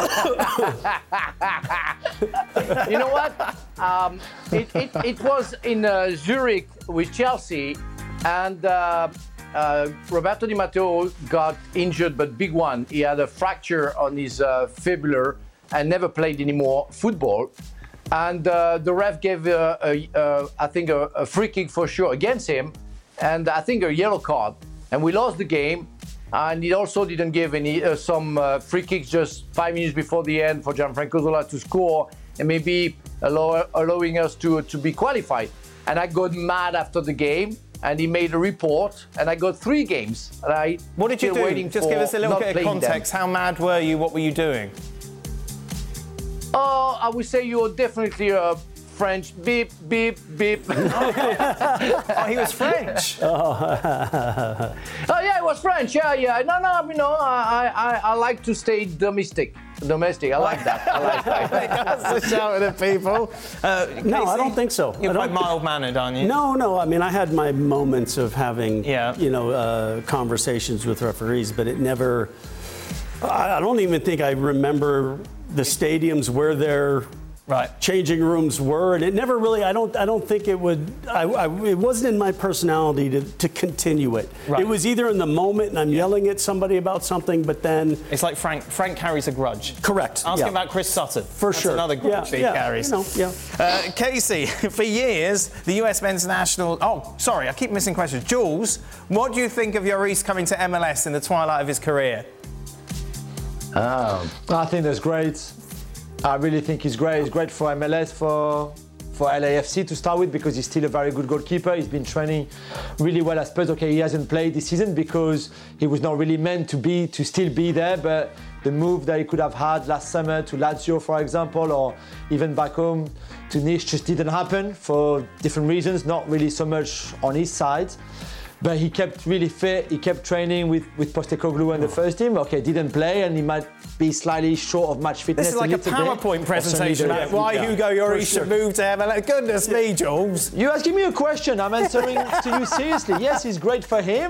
You know what? Um, it, it, it was in uh, Zurich with Chelsea, and uh, uh, Roberto Di Matteo got injured, but big one. He had a fracture on his uh, fibula and never played any more football. And uh, the ref gave, uh, a, a, I think, a, a free kick for sure against him. And I think a yellow card, and we lost the game. And he also didn't give any uh, some uh, free kicks just five minutes before the end for Gianfranco Zola to score, and maybe allow, allowing us to to be qualified. And I got mad after the game, and he made a report, and I got three games. And I what did you do? Waiting just give us a little bit of context. Them. How mad were you? What were you doing? Oh, I would say you're definitely a French, beep, beep, beep. Oh, he was French. Oh. Oh, yeah, he was French. Yeah, yeah. No, no, you know, I, I, I like to stay domestic. Domestic. I like that. I like that. That's the shout at people. Uh, no, I don't think so. You're quite mild-mannered, aren't you? No, no. I mean, I had my moments of having, yeah. you know, uh, conversations with referees, but it never. I, I don't even think I remember the stadiums where they're. Right. Changing rooms were, and it never really. I don't. I don't think it would. I, I, it wasn't in my personality to, to continue it. Right. It was either in the moment, and I'm yeah. yelling at somebody about something, but then it's like Frank. Frank carries a grudge. Correct. Ask yeah. him about Chris Sutton. For That's sure. Another grudge yeah. he yeah. carries. You know, yeah. Uh, Casey, for years, the U S men's national. Oh, sorry, I keep missing questions. Jules, what do you think of Lloris coming to M L S in the twilight of his career? Um, I think that's great. I really think he's great. He's great for M L S, for for L A F C to start with, because he's still a very good goalkeeper. He's been training really well at Spurs. Okay, he hasn't played this season because he was not really meant to be to still be there. But the move that he could have had last summer to Lazio, for example, or even back home to Nice, just didn't happen for different reasons. Not really so much on his side. But he kept really fit. He kept training with, with Postecoglou and the first team. Okay, didn't play, and he might be slightly short of match fitness. This is like a, a PowerPoint bit. presentation about why yeah. Hugo Lloris should move to M L S. Goodness yeah. me, Jules. You're asking me a question. I'm answering to you seriously. Yes, it's great for him.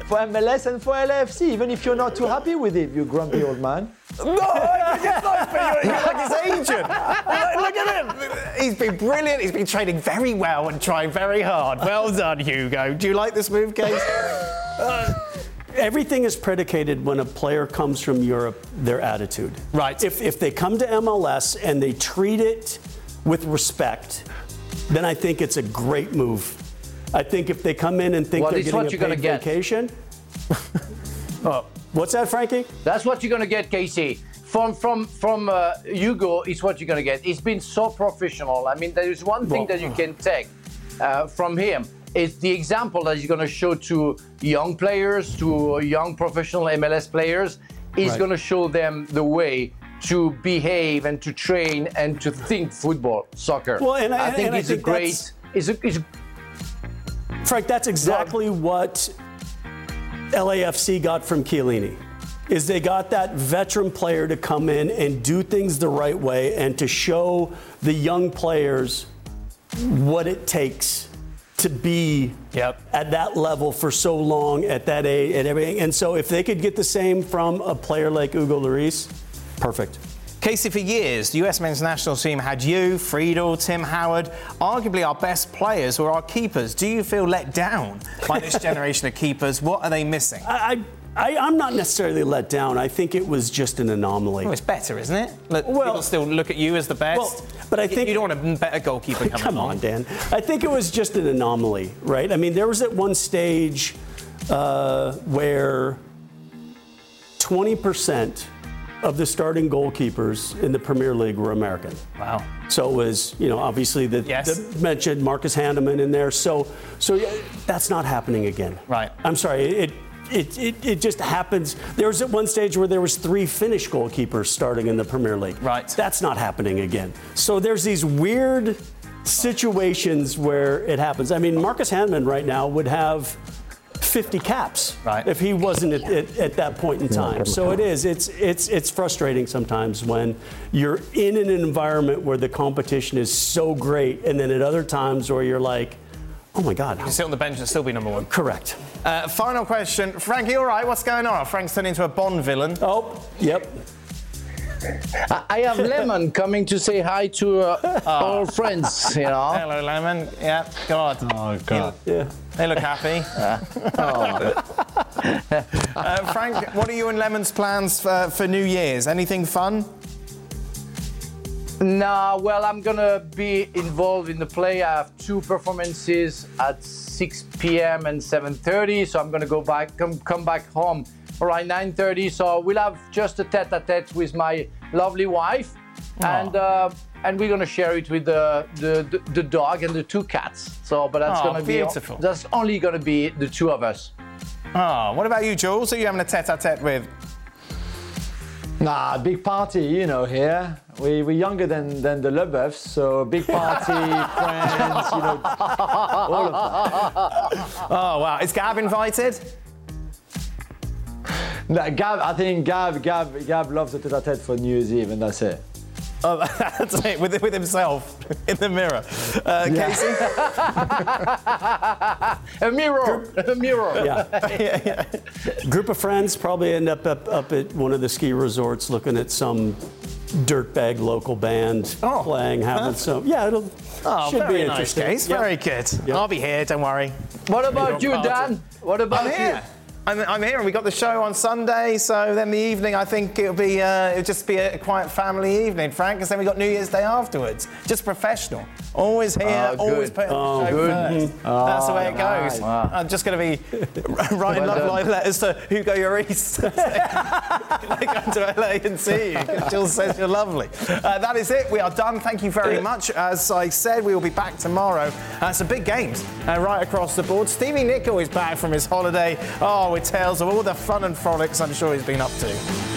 for M L S and for L A F C, even if you're not too happy with it, you grumpy old man. No, it's not, but you're, you're like his agent. Look, look at him. He's been brilliant. He's been training very well and trying very hard. Well done, Hugo. Do you like this move, Case? Uh, everything is predicated when a player comes from Europe, their attitude. Right. If, if they come to M L S and they treat it with respect, then I think it's a great move. I think if they come in and think well, they're getting what a you're paid get. vacation. Oh, what's that, Frankie? That's what you're going to get, Casey. From from from uh, Hugo, it's what you're going to get. He's been so professional. I mean, there is one thing well, that you can take uh, from him. It's the example that he's going to show to young players, to young professional M L S players. He's Right. going to show them the way to behave and to train and to think football, soccer. Well, and I- I think and I it's think a great. that's- It's a, it's a, Frank, that's exactly what L A F C got from Chiellini. Is they got that veteran player to come in and do things the right way and to show the young players what it takes to be Yep. at that level for so long at that age and everything. And so if they could get the same from a player like Hugo Lloris, perfect. Casey, for years, the U S men's national team had you, Friedel, Tim Howard. Arguably our best players were our keepers. Do you feel let down by this generation of keepers? What are they missing? I, I, I'm not necessarily let down. I think it was just an anomaly. Well, it's better, isn't it? Look, Well- people still look at you as the best. Well, but I think- you don't want a better goalkeeper coming Come along. on, Dan. I think it was just an anomaly, right? I mean, there was at one stage uh, where twenty percent of the starting goalkeepers in the Premier League were American. Wow. So it was, you know, obviously the, Yes. the mentioned Marcus Hanneman in there. So, so yeah, that's not happening again. Right. I'm sorry. It, it, it, it just happens. There was at one stage where there was three Finnish goalkeepers starting in the Premier League. Right. That's not happening again. So there's these weird situations where it happens. I mean, Marcus Hanneman right now would have fifty caps Right. if he wasn't at, at, at that point in time. So it is. It's it's it's frustrating sometimes when you're in an environment where the competition is so great, and then at other times where you're like, oh my God. You sit on the bench and still be number one. Correct. Uh, final question. Frankie, all right, what's going on? Frank's turned into a Bond villain. Oh, yep. I- I have Lemon coming to say hi to uh, our friends, you know. Hello, Lemon. Yeah, God. Oh, God. Yeah. They look happy. uh, Frank, what are you and Lemon's plans for, for New Year's? Anything fun? No, well, I'm gonna be involved in the play. I have two performances at six p.m. and seven thirty, so I'm gonna go back, come, come back home around nine thirty. So we'll have just a tete-a-tete with my lovely wife, and uh, and we're gonna share it with the, the the the dog and the two cats. So, but that's Aw, gonna beautiful. be that's only gonna be the two of us. Oh, what about you, Jules? Who are you having a tete-a-tete with? Nah, big party, you know, here. We, we're younger than, than the Leboeufs, so big party, friends, you know, all of that. Oh, wow. Is Gab invited? No, Gab, I think Gab, Gab, Gab loves the tete-a-tete for New Year's Eve, and that's it. Oh, that's it, with, with himself in the mirror. Uh, Casey? A mirror, a mirror. Yeah. yeah, yeah. Group of friends probably end up, up up at one of the ski resorts looking at some dirtbag local band Oh, playing, having huh? some. Yeah, it'll Oh, should very be nice, interesting. Case. Yep. Very good. Yep. I'll be here, don't worry. What about you, party. Dan? What about I'm you? here. I'm, I'm here, and we got the show on Sunday. So then the evening, I think it'll be uh, it'll just be a quiet family evening, Frank. Because then we got New Year's Day afterwards. Just professional. Always here, Oh, always good. putting Oh, the show good. first. That's the way it nice. goes. Wow. I'm just going to be writing Well love done. letters to Hugo Lloris. Can I come to L A and see you? 'Cause Jill says you're lovely. Uh, that is it. We are done. Thank you very much. As I said, we will be back tomorrow. Uh, some big games uh, right across the board. Stevie Nicol is back from his holiday. Oh, with tales of all the fun and frolics I'm sure he's been up to.